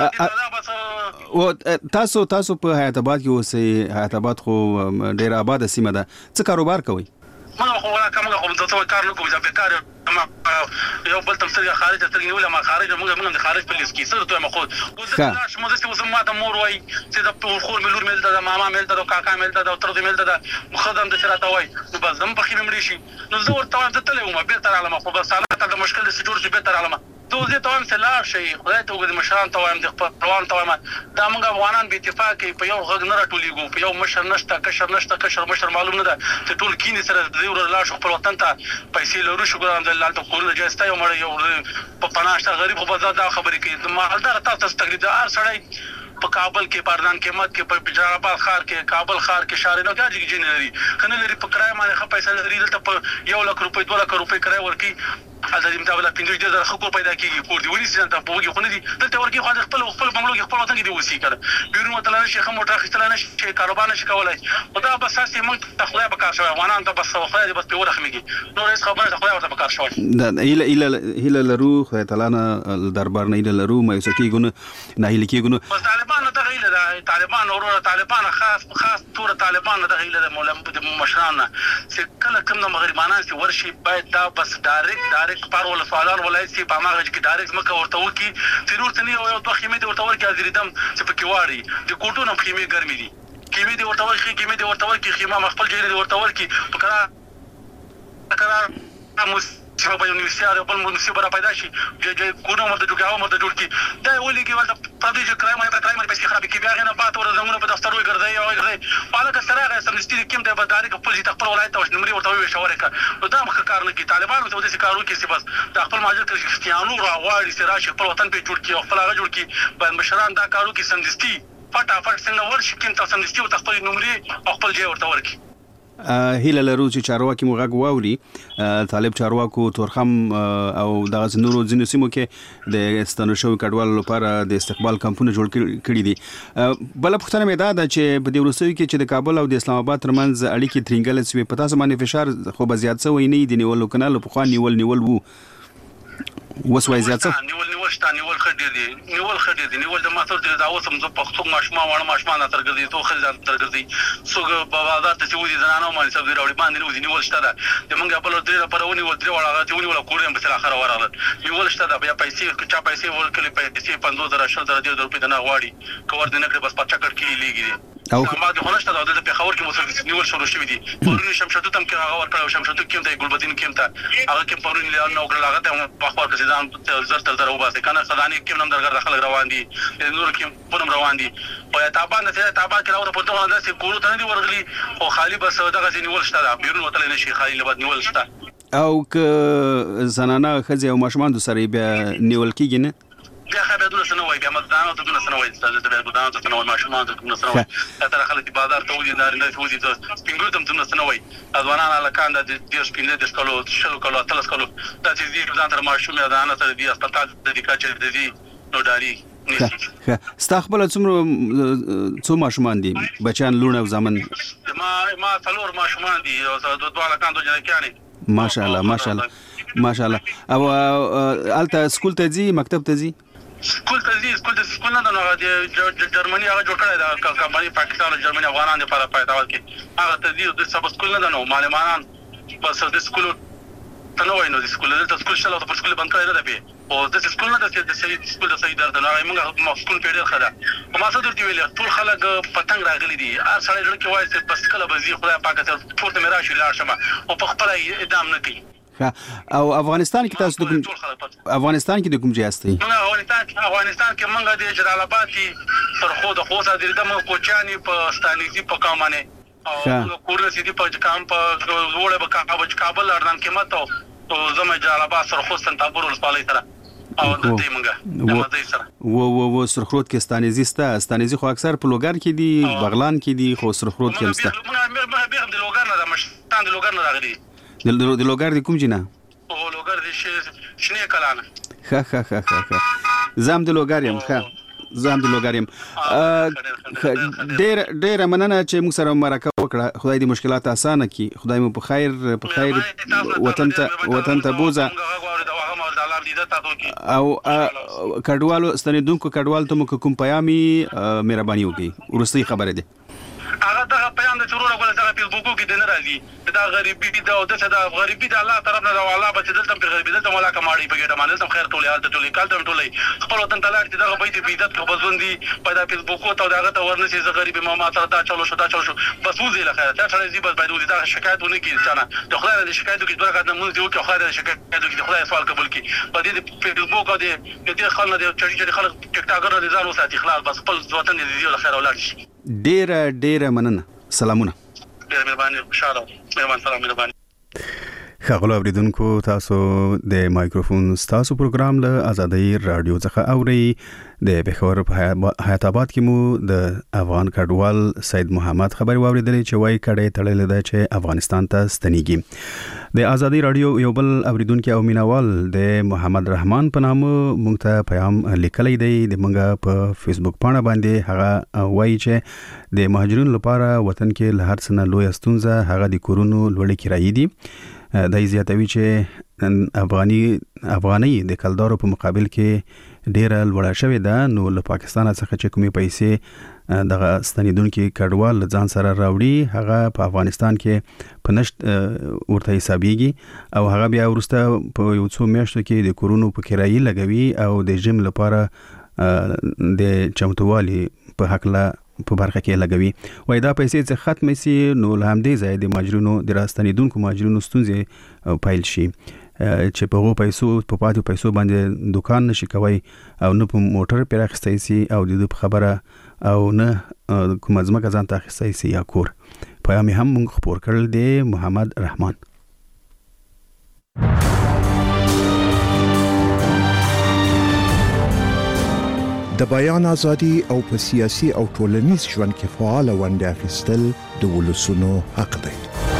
او تاسو تاسو په حیات آباد کې اوسئ حیات آباد خو ډیر آباد سیمه ده څه کاروبار کوئ ما خو ولا کوم کوم څه کار نه کوم چې بیکار ما یو بل تم سره خارج ته نیول ما خارج موږ موږ د خارج په لیست کې سره ته ما خو وزه مو زه سم ما ته مور وای چې د خور ملور ملته د ماما ملته د کاکا ملته د تر دې ملته د مخدم د سره ته وای نو بس زم په خې مړي شي نو زه ورته ته تلې ما به تر علامه خو بس حالات د مشکل د سجور چې به تر علامه تو زه ته هم سلام شي خدای ته وګورم مشران ته وایم د خپلوان ته وایم دا موږ افغانان به اتفاق په یو غږ نه راټولېږو په یو مشر نشته کشر نشته کشر مشر معلوم نه ده چې ټول کینې سره زیور لا شو خپل وطن ته پیسې لرو شو ګرام د لاله کورونه جسته یو مړ یو په پناشته غریب خو بازار دا خبرې کوي مالدار تاسو تقریبا هر سړی په کابل کې پردان کې مت کې په بجاراباد ښار کې کابل ښار کې شارینو کې اجي جن لري کنه لري په کرای باندې خپل پیسې لري دلته په یو لک روپۍ دوه لک روپۍ کرای ورکی حاضر متابله پنځه زره خلکو پیدا کیږي کور دی ونی سي ته په وګي خو نه دي دلته ورکی خو خپل خپل بنگلو کې خپل وطن کې دی وسی کړه بیرون وتل نه شي خمو ټاخ استل نه شي کاروبار نشي کولای خدا بس اساسي موږ تخلای به کار شوی افغانان ته بس خو بس په ورخمږي نو رئیس خبره خدای ورته به کار شوی دا اله اله اله لرو خدای تعالی نه دربار نه اله لرو مې سکیګونه نه اله کېګونه بس طالبان ته غیله طالبان اورو طالبان خاص خاص تور طالبان د غیله د مولا د مشران چې کله کوم مغربانان چې ورشي باید دا بس ډایرکټ ډایرکټ پارول سوالان ولای سي په ماغه کې ډایرکټ مکه ورته وکی چې نور تنی او دوه خیمه دي ورته ورکی ازریدم چې پکې واړي د کوټونو خیمه ګرمي دي خیمه دي ورته ورکی خیمه دي ورته ورکی خیمه مخفل جری دي ورته ورکی په قرار قرار مس چې په یونیورسيټي او بل منصب را پیدا شي چې کوونه مرته جوړاو مرته جوړ کی دا ولي کې ولته پردي چې کرایم نه کرایم په خراب کې بیا غنه بات ور زمونه په دفتر وي ګرځي او ګرځي پاله سره غي سمستي کې د بداري په پولیس خپل ولایت او نمرې ورته وي شوړه کا نو دا مخ کار نه کی طالبانو ته د سکارو کې سی بس د خپل ماجر کې کریستیانو راوړي سره چې خپل وطن په جوړ کی او خپل هغه جوړ کی باید مشران دا کارو کې سمستي فټافټ څنګه ورشي کې تاسو سمستي او خپل نمرې او خپل ځای ورته ورکی هیله لرو چې چارواکي مو غږ واوري طالب چارواکو تورخم او دغه نورو ځینو سیمو کې د ستنو شوی کډوالو لپاره د استقبال کمپونه جوړ کړي دي. بل پوښتنه مې دا ده چې په دې وروستیو کې چې د کابل او د اسلام آباد ترمنځ اړیکې ترنګل شوي په تاسو باندې فشار خو به زیات شوی نه دی نیول کنه په خو نیول نیول وو وسوي زیات څه نیول نیول شته نیول خډې دي نیول خډې دي نیول د ماثر د داوس هم زه پښتو ماشما وړ ماشما نه ترګرځي تو خل ترګرځي څوګ په بازار ته چې ودی زنانو باندې سبزی راوړي باندې ودی نیول شته د منګه په لور درې پرونی ول درې وړه چې ونی ول کورم په اخر ورغله نیول شته د بیا پیسې چا پیسې ورکړي پیسې پنځه زره شل زره د روپې نه غواړي کور دې نه کړ بس پچا کړ کې لګي او ما د خلشته د په خبر کې مسلمان نیول شروع شوی دي پرونی شمشتو تم کې هغه ورکړ شمشتو کې د ګلبدین کې ته هغه کې پرونی له نو کړل هغه ته په خبر کې ځان زر تر زر وباسه کنه صداني کې نوم درګر داخل روان دي نور کې پونم روان دي په تابان ته تابان کې راوړل په توګه داسې کورو ته نه دی ورغلي او خالی بس دغه نیول شته بیرون وتل نه شي خالی لبد نیول شته او ک زنانه خزي او ماشومان د سره بیا نیول کېږي نه بیا خبره دونه سنوي بیا مدانو ته دونه سنوي ستاسو د بیا ته سنوي ماشومان ته دونه سنوي تر خلک بازار ته ودی نه نه ودی سپینګو ته دونه سنوي ځوانان علاقان د دې سپینې د شکلو شلو کلو تلس کلو د دې ځان تر ماشومه ده نه تر دې هسپتال د دې کاچې د دې نو داري استقبال څومره څو ماشومان دي بچان لونه او زمن ما ما څلور ماشومان دي او دوه علاقان دوه جنکانې ماشاءالله ماشاءالله ماشاءالله او الته سکول ته ځي مکتب ته ځي سکول ته ځي سکول ته سکول نه د جرمني هغه جوړ کړی دا کمپنی پاکستان او جرمني افغانان لپاره پاتاوال کې هغه ته ځي د سب سکول نه نو معلمان بس د سکول ته نو وینو د سکول د سکول شلو ته سکول بند کړی نه دی او د سکول نه د سید سکول د سید درد نه موږ سکول پیډر خدا او ما څه درته ویل ټول خلک پتنګ راغلي دي هر سړی ډېر کې وایي چې بس کله به زی خدای پاک ته ټول ته راشي لاړ شمه او په خپل ادام نه کوي او افغانستان کې تاسو د کوم افغانستان کې د کوم ځای استئ نو افغانستان افغانستان کې موږ د جلال آباد کې تر خو د خوسا د دمو کوچانی په ستانیزي په کامانه او کورن سيدي په کام په وړه په کابل کابل اردن کې ماته او زمو جلال آباد سره خو سنتابور ولسوالۍ سره او د دې موږ د مزي سره و و و سرخروت کې ستانیزي ستا ستانیزي خو اکثر په لوګر کې دي بغلان کې دي خو سرخروت کې مستا موږ به د لوګر نه د مشتان د لوګر نه راغلي د لوګر د کوم جنا او لوګر د شنه کلانه خا خا خا خا زم د لوګر يم خا زم د لوګر يم ډېر ډېر مننه چې موږ سره مرکه وکړه خدای دې مشکلات اسانه کړي خدای مو په خیر په خیر وطن ته وطن ته بوزه او کډوالو ستنیدونکو کډوال ته مو کوم پیامي مهرباني وکړي ورستي خبره ده هغه دغه پیام د چورونه غوړه دغه فیسبوک کې د نه راځي دا غریبي دا او د غریبي د الله طرف نه دا الله بچ دلته په غریبي دلته ملاکه ماړي په ګټه باندې تم خیر ټولې حالت ټولې کال تم ټولې خپل وطن ته لاړ چې دغه بیت په عزت کې بزوندي په دا فیسبوک او دغه ته ورنسي ز غریب ما ما سره دا چلو شو دا چلو شو بس وځي له خیر دا ټول زی بس باید دا شکایتونه کې ځانه د خدای د شکایتو کې دوه کاته مونږ دیو کې خدای د شکایتو کې خدای سوال قبول کړي په دې فیسبوک او د دې خلک د چړي چړي خلک ټیک ټاکر د ځانو ساتي خلاص بس خپل وطن دې دیو له خیر ولر شي ډېر ډېر مننه سلامونه ډېر مهرباني خوشاله مهربان سلام مهرباني خغلو اوریدونکو تاسو د مایکروفون تاسو پروګرام له آزادۍ رادیو څخه اوري د بخور په حیات آباد کې مو د افغان کډوال سید محمد خبر واوریدلې چې وای کډې تړلې ده چې افغانستان ته ستنیږي د آزادۍ رادیو یو بل اوریدونکو او مینوال د محمد رحمان په نامه مونږ ته پیغام لیکلی دی د مونږه په فیسبوک باندې باندې هغه وای چې د مهاجرینو لپاره وطن کې له هر څه نه لوی ستونزه هغه د کورونو لوړې کرایې دي د زیاتوي چې افغاني افغاني د کلدارو په مقابل کې ډیره لوړه شوې ده نو له پاکستان څخه چې کومې پیسې دغه ستنیدونکو کډوال ځان سره راوړي هغه په افغانستان کې په نشت ورته حسابيږي او هغه بیا ورسته په یو څو میاشتو کې د کورونو په کرایي لګوي او د جیم لپاره د چمتووالي په حق لا په برخه کې لګوي وای دا پیسې چې ختم شي نو لهمدې ځای د ماجرونو د راستنیدونکو ماجرونو ستونزې پایل شي چې په هغو پیسو په پاتې پیسو باندې دکان نشي کوي او نه په موټر پر اخستای سي او د خبره او نه کوم ځمکه ځان ته اخستای سي یا کور پیغام هم موږ خبر کړل دی محمد رحمان د بیان ازادي او په سیاسي او ټولنیز ژوند کې فعال ونډه اخیستل د ولسونو حق دی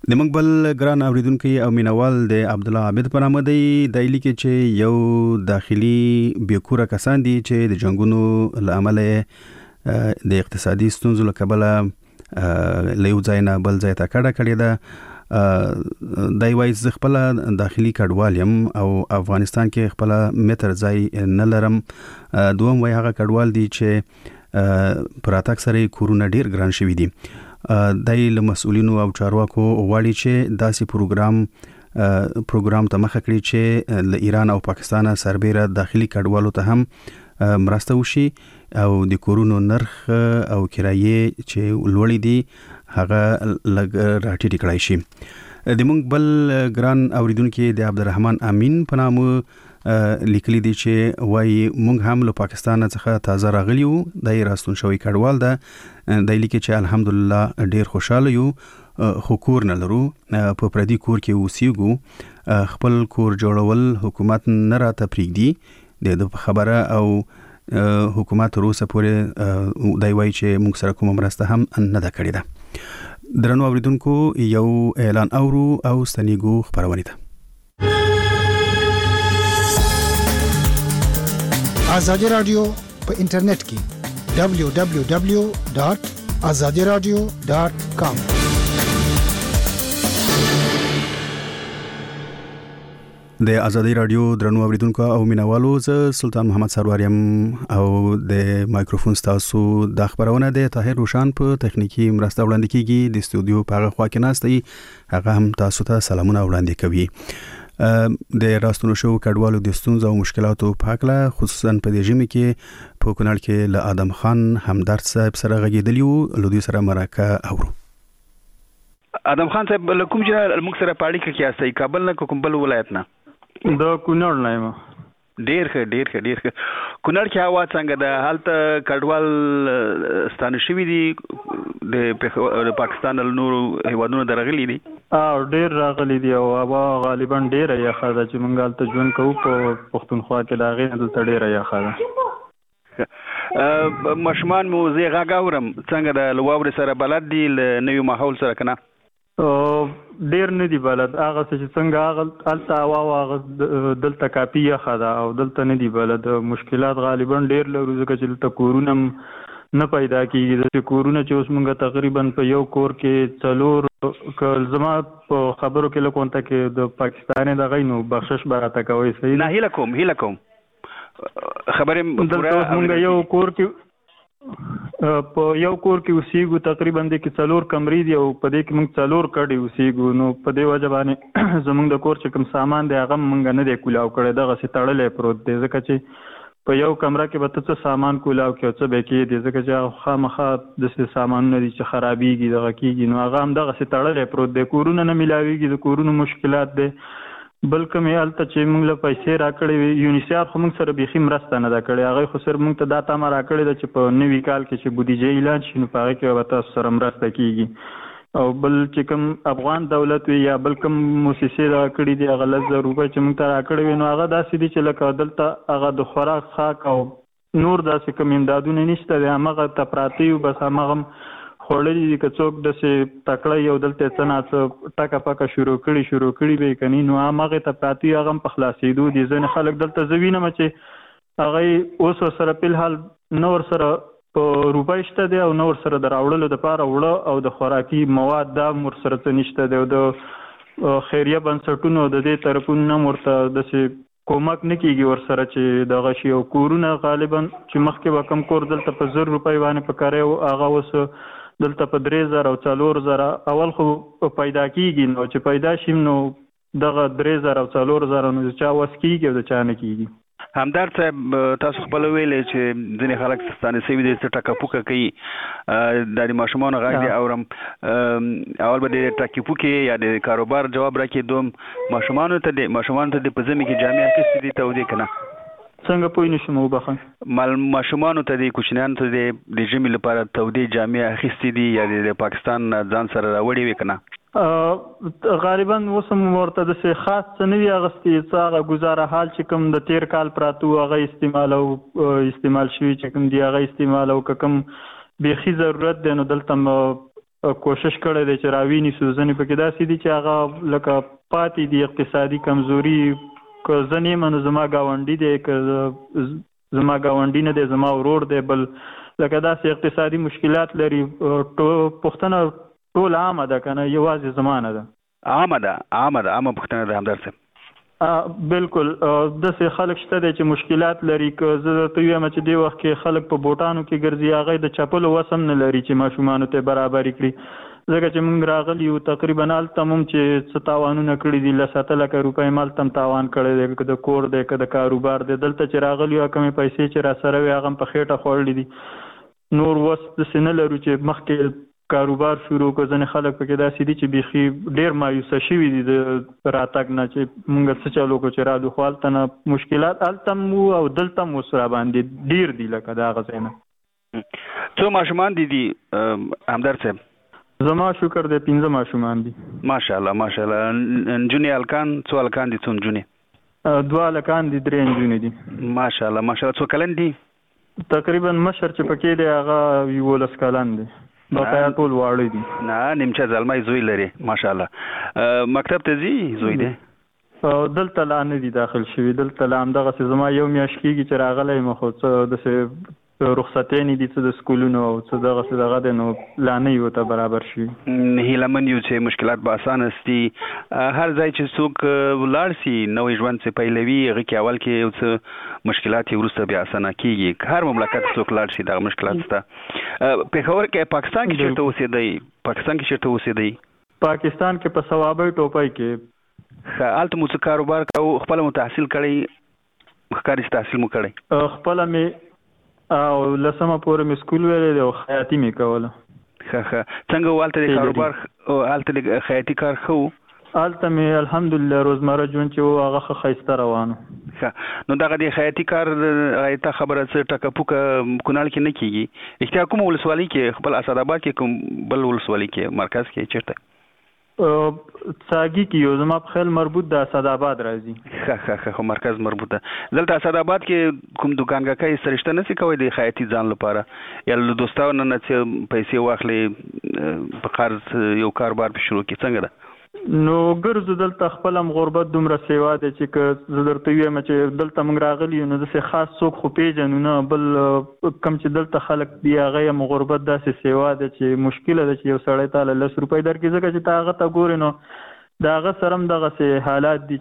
د منګبل ګران اوریدونکو او مینوال د عبد الله عابد په نامه دی د لیکي چې یو داخلي بیکوره کسان دي چې د جنگونو لامل د اقتصادي ستونزو لکبله لیو ځای نه بل ځای ته کډه کړې ده دای وایي ز خپل داخلي کډوالم او افغانستان کې خپل متر ځای نه لرم. دوم وایي هغه کډوال دي چې پراتک سره کورونه ډیر ګران شوي دي. دای له مسؤلینو او چارواکو غواړي چې داسې پروګرام پروګرام ته مخه کړي چې له ایران او پاکستان سربېره داخلي کډوالو ته هم مرسته وشي او د کورونو نرخ او کرایې چې لوړې دي هغه لږ راټیټ کړای شي. د مونږ بل ګران اوریدونکو د عبدالرحمن امین په نامه لیکلي دي چې وایي مونږ هم له پاکستان څخه تازه راغلی یو د راستون شوی کډوال ده. د لیکي چې الحمدلله ډیر خوشاله یو خو کور نه لرو په پردي کور کې اوسېږو خپل کور جوړول حکومت نه راته پرېږدي د خبره او حکومت روسه پورې دی وایي چې مونږ سره کومه مرسته هم نه ده کړې ده. درنو اوریدونکو یو اعلان اورو او ستنیګو خبرونه ده. آزادی رادیو په انټرنیټ کې دبلیو دبلیو دبلیو ډاٹ آزادی رادیو ډاٹ کام. د آزادی رادیو درنو اوریدونکو او مینوالو زه سلطان محمد سروریم او د مایکروفون تاسو د خبرونه د طاهر روشان په تخنیکی مرسته وړاندې کیږي. د استودیو په هغه خوا کې ناستي هغه هم تاسو ته سلامونه وړاندې کوي. د راستونو شو کډوالو د ستونزو او مشکلاتو په اړه خصوصا په دې ژمي کې په کونړ کې له آدم خان همدرد صاحب سره غږیدلی وو. لودي سره مرکه اورو. آدم خان صاحب له کوم ځای موږ سره پاړی کې کیاسي کابل نه کوم بل ولایت نه د کونړ نه یم. ډیر ښه ډیر ښه ډیر ښه. کونړ کې هوا څنګه ده؟ هلته کډوال ستانه شوي دي د پاکستان له نورو هیوادونو درغلي دي؟ او ډیر راغلي دي او هوا غالبا ډیره یخه ده چې مونږ هلته ژوند کوو په پښتونخوا کې د هغې نه دلته ډیره یخه ده. ماشومان مو زه غږ اورم څنګه ده؟ له واورې سره بلد دي له نوي ماحول سره که نه؟ ډیر نه دی بلد. هغه چې څنګه هلته هوا او هغه دلته کافي یخه ده او دلته نه دی بلد. مشکلات غالبا ډیر لرو ځکه چې دلته کورونه نه پیدا کیږي. د کورونه چې اوس مونږ تقریبا په یو کور کې څلور کل زما په خبرو کې لکونته کې د پاکستان د غینو بخشش براته کوي. صحیح نه هیله کوم هیله کوم خبره دلته مونږ یو کور کې په یو کور کې اوسېږو تقریبا د کې څلور کمرې دي او په دې کې موږ څلور کډې اوسېږو. نو په دې وجه باندې زموږ د کور چې کوم سامان دی هغه موږ نه دی کولاو کړی دغسې تړلی پروت دی ځکه چې په یو کمره کې به ته څه سامان کولاو کې او څه به کېدې ځکه چې خامخا داسې سامانونه دي چې خرابېږي دغه کېږي نو هغه هم دغسې تړلی پروت دی. کورونه نه میلاوېږي د کورونو مشکلات دی. بل کوم یې هلته چې موږ له پیسې راکړې وي یونیسیار خو موږ سره بیخي مرسته نه ده کړې. هغوی خو صرف موږ ته دا تمه راکړې ده چې په نوي کال کې چې بودیجه اعلان شي نو په هغې کې به تاسو سره مرسته کېږي. او بل چې کوم افغان دولت وي یا بل کوم موسسې دغه کړي دي هغه لس زره روپۍ چې موږ ته راکړې وي نو هغه داسې دي چې لکه دلته هغه د خوراک څښاک او نور داسې کوم امدادونه نشته دی. همغه ته پراته یو بس همغه خوړلي دي. که څوک داسې تکړه یو دلته څه نه څه ټکه پکه شروع کړي شروع کړي به یې که نه نو همغې ته پراته هغه هم په خلاصېدو دي. ځینې خلک دلته زه وینم چې هغه اوس ورسره فلحال نه ورسره په روپۍ شته دی او نه ورسره د راوړلو دپاره وړه او د خوراکي مواد دا هم ورسره څه نشته دی او د خیریه بنسټونو د دې طرفونو نه هم ورته داسې کومک نه کېږي ورسره چې دغه شي. او کورونه غالبا چې مخکې به کم کور دلته په زر روپۍ باندې په کاری و هغه اوس دلته په درې زره او څلور زره اول خو پیدا کېږي نو چې پیدا شي نو دغه درې زره او څلور زره نو د چا وس کېږي او د چا نه کېږي. همدرد صاحب تاسو خپل ویلې چې ځینې خلک ستانه سوي دي څه ټکه پوکه کوي د ماشومانو غږ دی اورم اول به د ټکي پوکې یا د کاروبار جواب راکړي دوم ماشومانو ته د ماشومانو ته د په ځمې کې جامې اخیستې دي تودې که نه څنګه پوه نشم وبخښه مال ماشومانو ته د کوچنیانو ته د د ژمي لپاره تودې جامې اخیستې دي یا د پاکستان ځان سره راوړې وي که نه غالبا اوس هم ورته داسې خاص څه نه وي اخیستې څه هغه ګزاره حال چې کوم د تېر کال پراته وو هغه استعمال او استعمال شوي چې کوم دي هغه استعمال او که کوم بیخي ضرورت دی نو دلته کوشش کړی دی چې راویني سوزنې پکې داسې دي چې هغه لکه پاتې دي اقتصادي کمزوري که زه نه یم نو زما ګاونډي دی که زما ګاونډي نه دی زما ورور دی بل لکه داسې اقتصادي مشکلات لري پوښتنه ټول عامه ده که نه یوازې زما نه ده عامه ده عامه ده عامه پوښتنه ده همدار صاحب بالکل داسې خلک شته دی چې مشکلات لري که زه درته ووایم چې دې وخت کې خلک په بوټانو کې ګرځي هغه د چپلو وس هم نه لري چې ماشومانو ته برابري کړي ځکه چې موږ راغلي یو تقریبا هلته هم چې څه تاوانونه کړي دي لس اته لکه روپۍ هم هلته هم تاوان کړی دی که د کور دی که د کاروبار دی دلته چې راغلي یو کمې پیسې چې را سره وي هغه هم په خېټه خوړلي دي نور وس داسې نه لرو چې مخکې کاروبار شروع کړو ځینې خلک پکې داسې دي چې بیخي ډېر مایوسه شوي دي د راتګ نه چې موږ څه چلو کړو چې رالو خو هلته نه مشکلات هلته هم وو او دلته هم اوس راباندې ډېر دي لکه د هغه ځای نه څو ماشومان دي دي همدار صاحب زما شکر دی پنځه ماشومان دي ماشاءالله ماشاءالله نجونې هلکان څو هلکان دي څو نجونې دوه هلکان دي درې نجونې دي ماشاءالله ماشاءالله څو کلن دي تقریبا مشر چې پکې دی هغه یولس کلن دی بقایا ټول واړه دي نه نیمچه زلمی زوی لري ماشاءالله مکتب ته ځي زوی دی دلته لا نه دي داخل شوي دلته لا همدغسې زما یو میاشت کېږي چې راغلی یم خو څه داسې رخصتېنې دي څه د سکولونو او څه دغسې دغه دی نو لا نه یو ته برابر شوي هیلهمن یو چې مشکلات به اسانه سي هر ځای چې څوک ولاړ سي نوی ژوند څه پیلوي هغې کې اول کې یو څه مشکلات یې وروسته بیا اسانه کېږي هر مملکت څوک لاړ شي دغه مشکلات شته پېښور کې پاکستان کې چېرته اوسېدی پاکستان کې چېرته اوسېدی پاکستان کې په ثوابۍ ټوپۍ کې ښه هلته مو څه کاروبار کوو خپله مو تحصیل کړی ښکاري چې تحصیل مو کړی خپله مې او لسمه پورې مې سکول ویلی دی او خیاطي مې کوله ښه ښه څنګه و هلته د کاروبار هلته د خیاطي کار ښه و هلته مې الحمدلله روزمره ژوند چې و هغه ښه ښایسته روان و ښه نو دغه د خیاطي کار غایته خبره څه ټکه پوکه کونړ کې نه کېږي احتیا کومه ولسوالۍ کې خپل اسداباد کې کوم بل ولسوالۍ کې مرکز کې چېرته څاګي کې یو زما په خیال مربوط د اسداباد راځي ښه ښه ښه خو مرکز مربوط ده دلته اسداباد کې کوم دوکانګاکۍ سره شته نه سي کوی د خیاطي ځان لپاره یا له دوستانو نه څه پیسې واخلې په قرض یو کاروبار په شروع کې څنګه ده نو ګرځو دلته خپل هم غربت دومره سیوا دی چې که زه درته ووایم چې دلته موږ راغلي یو نو داسې خاص څوک خو پېژنو نه بل کوم چې دلته خلک دي هغه هم غربت داسې سیوا دی چې مشکله ده چې یو سړی تاله لس روپۍ درکړي ځکه چې ته هغه ته ګورې نو د هغه سره هم دغسې حالات دي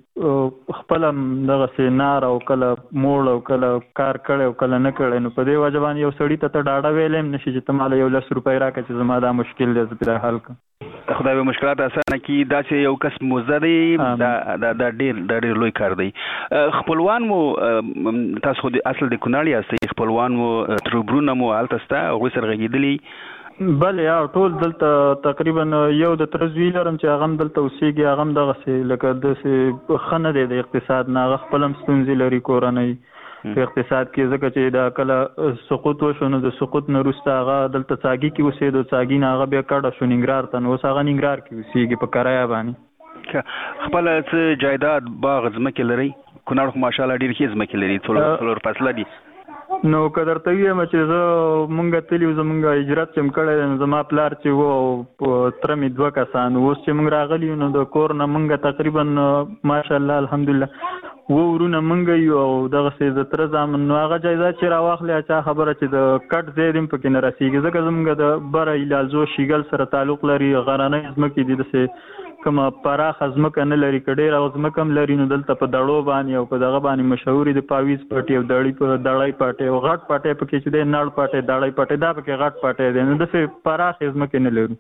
چې خپله هم دغسې نار او کله موړ او کله کار کړی او کله نه کړی نو په دې وجه باندې یو سړي ته ته ډاډه ویلی هم نه شي چې ته ماله یو لس روپۍ راکړه چې زما دا مشکل دی زه پرې حل کړم خدای به مشکلات اسانه کړي دا چې یو کس موزه دی دا دا ډېر دا ډېر لوی کار دی خپلوان مو تاسو خو اصل د کونړ یاستئ خپلوان مو تربرونه مو هلته شته هغوی سره غږېدلي بله یا ټول دلته تقریبا یو د تره زوی لرم چې هغه هم دلته اوسېږي هغه هم دغسې لکه داسې ښه نه دی د اقتصاد نه هغه خپل هم ستونزې لري کورنۍ په اقتصاد کې ځکه چې دا کله سقوط وشو نو د سقوط نه وروسته هغه دلته څاګي کې اوسېدو څاګي نه هغه بیا کډه شو ننګرهار ته نو اوس هغه ننګرهار کې اوسېږي په کرایه باندې خپله څه جایداد باغ ځمکې لرئ کونړ خو ماشاءالله ډېرې ښې ځمکې لري څلور فصله دي نو که درته ووایم چې زه مونږ تلي وو زمونږ هجرت چې م کړی دی نو زما پلار چې و او تره مې دوه کسان اوس چې مونږ راغلي یو نو د کور نه مونږ تقریبا ماشاءالله الحمدلله و ورونه مونږ یو او دغسې د تره زامن نو هغه جایداد چې راواخلې چا خبره چې د کټ ځای دې هم پکې نه رسېږي ځکه زمونږ د بره ایلالزو شیګل سره تعلق لري غرنۍ ځمکې دي داسې کومه پراخه ځمکه نه لري که ډېره ځمکه هم لري نو دلته په دړو باندې او په دغه باندې مشهورې د پاویز پټي او دړی په دړی پټی او غټ پټی پکې چې دی نړ پټی دړی پټی دا پکې غټ پټی دی نو داسې پراخې ځمکې نه لرو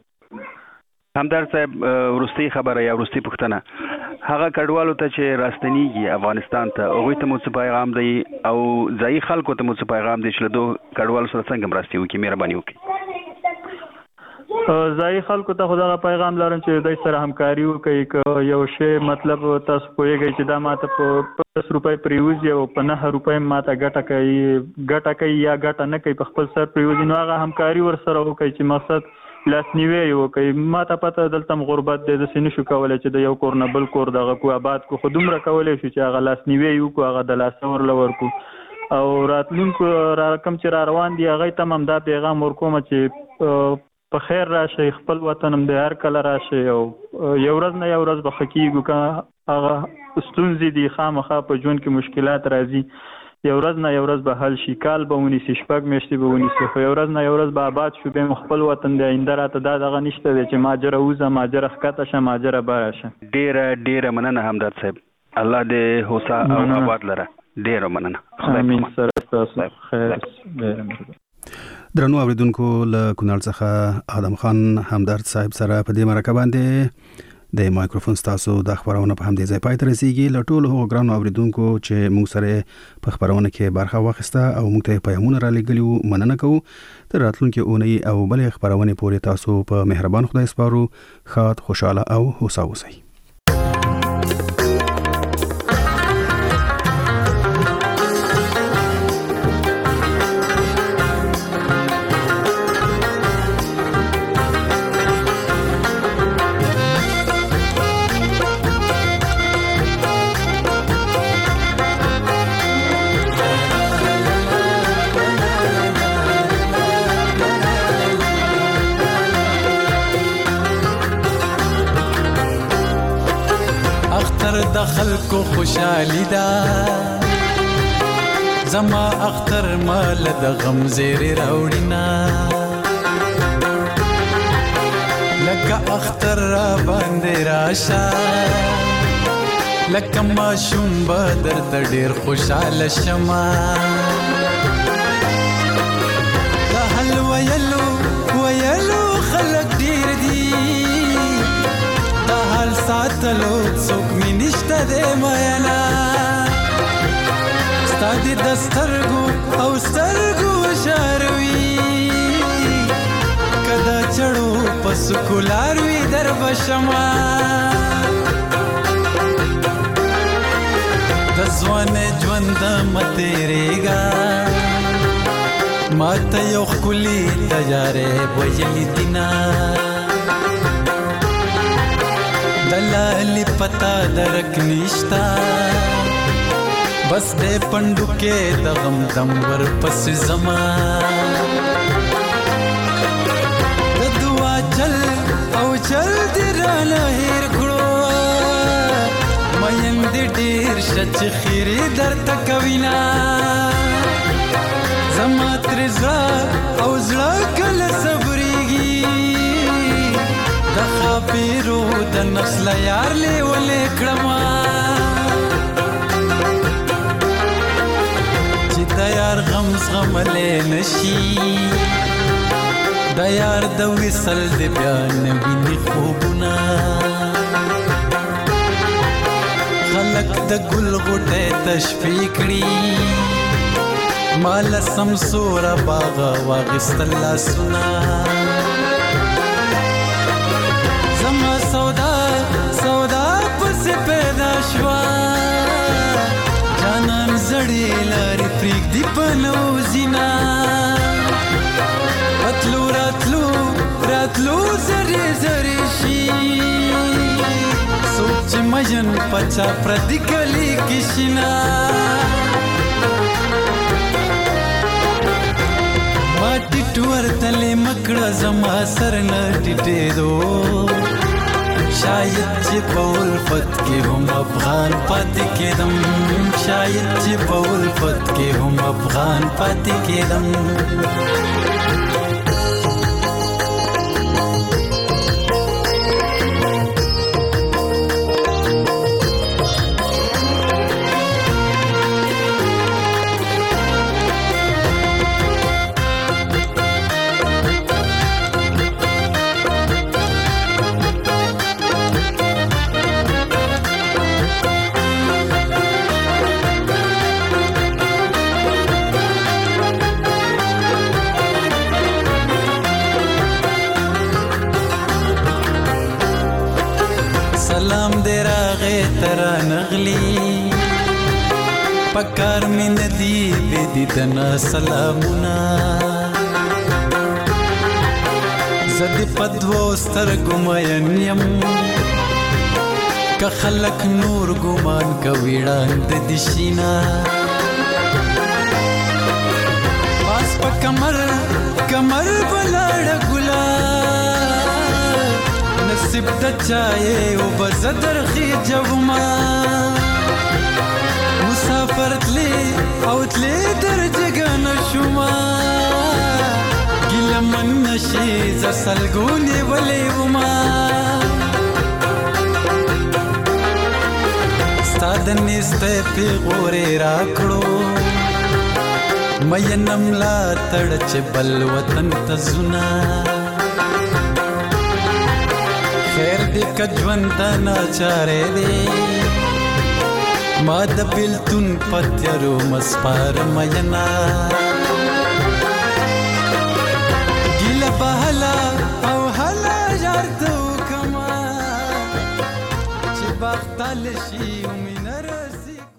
همدار صاحب وروستۍ خبره یا وروستۍ پوښتنه هغه کډوالو ته چې راستنیږي افغانستان ته هغوی ته مو څه پیغام دی او ځایي خلکو ته مو څه پیغام دی چې له دغو کډوالو سره څنګه مرستې وکړي مهرباني وکړي ځایي خلکو ته خو دغه پیغام لرم چې دوی سره همکاري وکړي که یو شی مطلب تاسو پوهېږئ چې دا ماته په لس روپۍ پرېوځي او په نهه روپۍ ماته ګټه کوي ګټه کوي یا ګټه نه کوي په خپل سر پرېوځي نو هغه همکاري ورسره وکړي چې مقصد لاسنیوی یې وکړي ما ته پته دلته هم غربت دی داسې نه شو کولی چې د یو کور نه بل کور دغه کو آباد کو خو دومره کولی شو چې هغه لاسنیوی یې وکړو هغه د لاسه ورله ورکړو او راتلونکو را کوم چې را روان دي هغوی ته هم همدا پیغام ورکوم چې په خیر راشي، خپل وطن هم د هر کله راشي او یو ورځ نه یو ورځ به حقیقو کا هغه ستونزې دي خامخا په ژوند کې مشکلات راځي، یو ورځ نه یو ورځ به حل شي، کال به ونیسي، شپږ میاشتې به ونیسي، خو یو ورځ نه یو ورځ به آباد شو، بیا خپل وطن دی آینده راته دا دغه نشته دی چې ماجره وځه ماجره ښکته شه ماجره بره شه. ډېره ډېره مننه همدرد صاحب، الله دې هوسا او آباد لره. ډېره مننه. امین سره تاسو خیر. درنو اوریدونکو له کونړ څخه آدم خان همدرد صاحب سره په دې مرکه باندې د مایکروفون ستاسو د خبرونه په همدې ځای پای ته رسیږي. له ټولو هغو ګرانو اوریدونکو چې موږ سره په خبرونه کې برخه واخیسته او موږ ته پیغامونه را لېږلي مننه کوو. تر راتلونکي اونۍ او بلې خبرونې پورې تاسو په مهربان خدای سپارو. ښاد، خوشاله او هوسا اوسئ. د خلکو خوشحالي دا زما اختر مال د غم زیری راوړینا لکه اختر را باندې راشه لکه ماشوم به درته ډېر خوشحاله شمه د حل ویلو ویلو خلک ډېر دي د حال ساتلو څوک مې نشته دی مینا ستا د دسترګو او سترګو شاروي که د چړو په سکولار وي در بشما د ځوانۍ ژوند مه تېرېږه ما ته یو ښکلي تجارې ویلي دینه دلالی پتا درک نشتا بس دے پندو کے دغم دم ور پس زمان د دعا چل او چل دی رانا هیر کړو مین دی ډیر شچ خیری در تکوینا زما ترزا او زړه کله صبرېږي د خاپیرو د نسل یار لیولې کړما چې د یار غم زغملې نشي د یار د وصل د بیان ویني خوبونه خلک د ګل غوټه تشفی کړي مال سمسور باغ واغستل لاسونه سودا سودا پس پیدا شوا جانان زړې لارې پرېږدي په نوزینا راتلو راتلو راتلو زرې زرې شي څوک چې مجن پچا پردي کلي کې شینا ما ټیټ ورتلې مکړه زما سر نه ټیټېدو شاید چې په الفت کې هم افغان پاتې کېدم شاید چې په الفت کې هم افغان پاتې کېدم سلام دې راغې ترا نغلی پکار مې ندی دې دنا سلامونه زد پدو سترګو مین یم که خلک نور ګمان کوي وړاندې د شینا پاس په کمر کمر بلاړ ګلاب سب د چای او بزدر خي جوما مسافر تلی او تلی در جگان شما ګل من نشي ز سلګونی ولې وما ستاد نسته پیغورې راکړو مې نملا تړ چې بل وطن ته زنا خیر دې کجوند نه چارې دې ما د بلتون پتیرو مسپار مېنا ګل بهلا او هلا یار تو کما چې بختل شي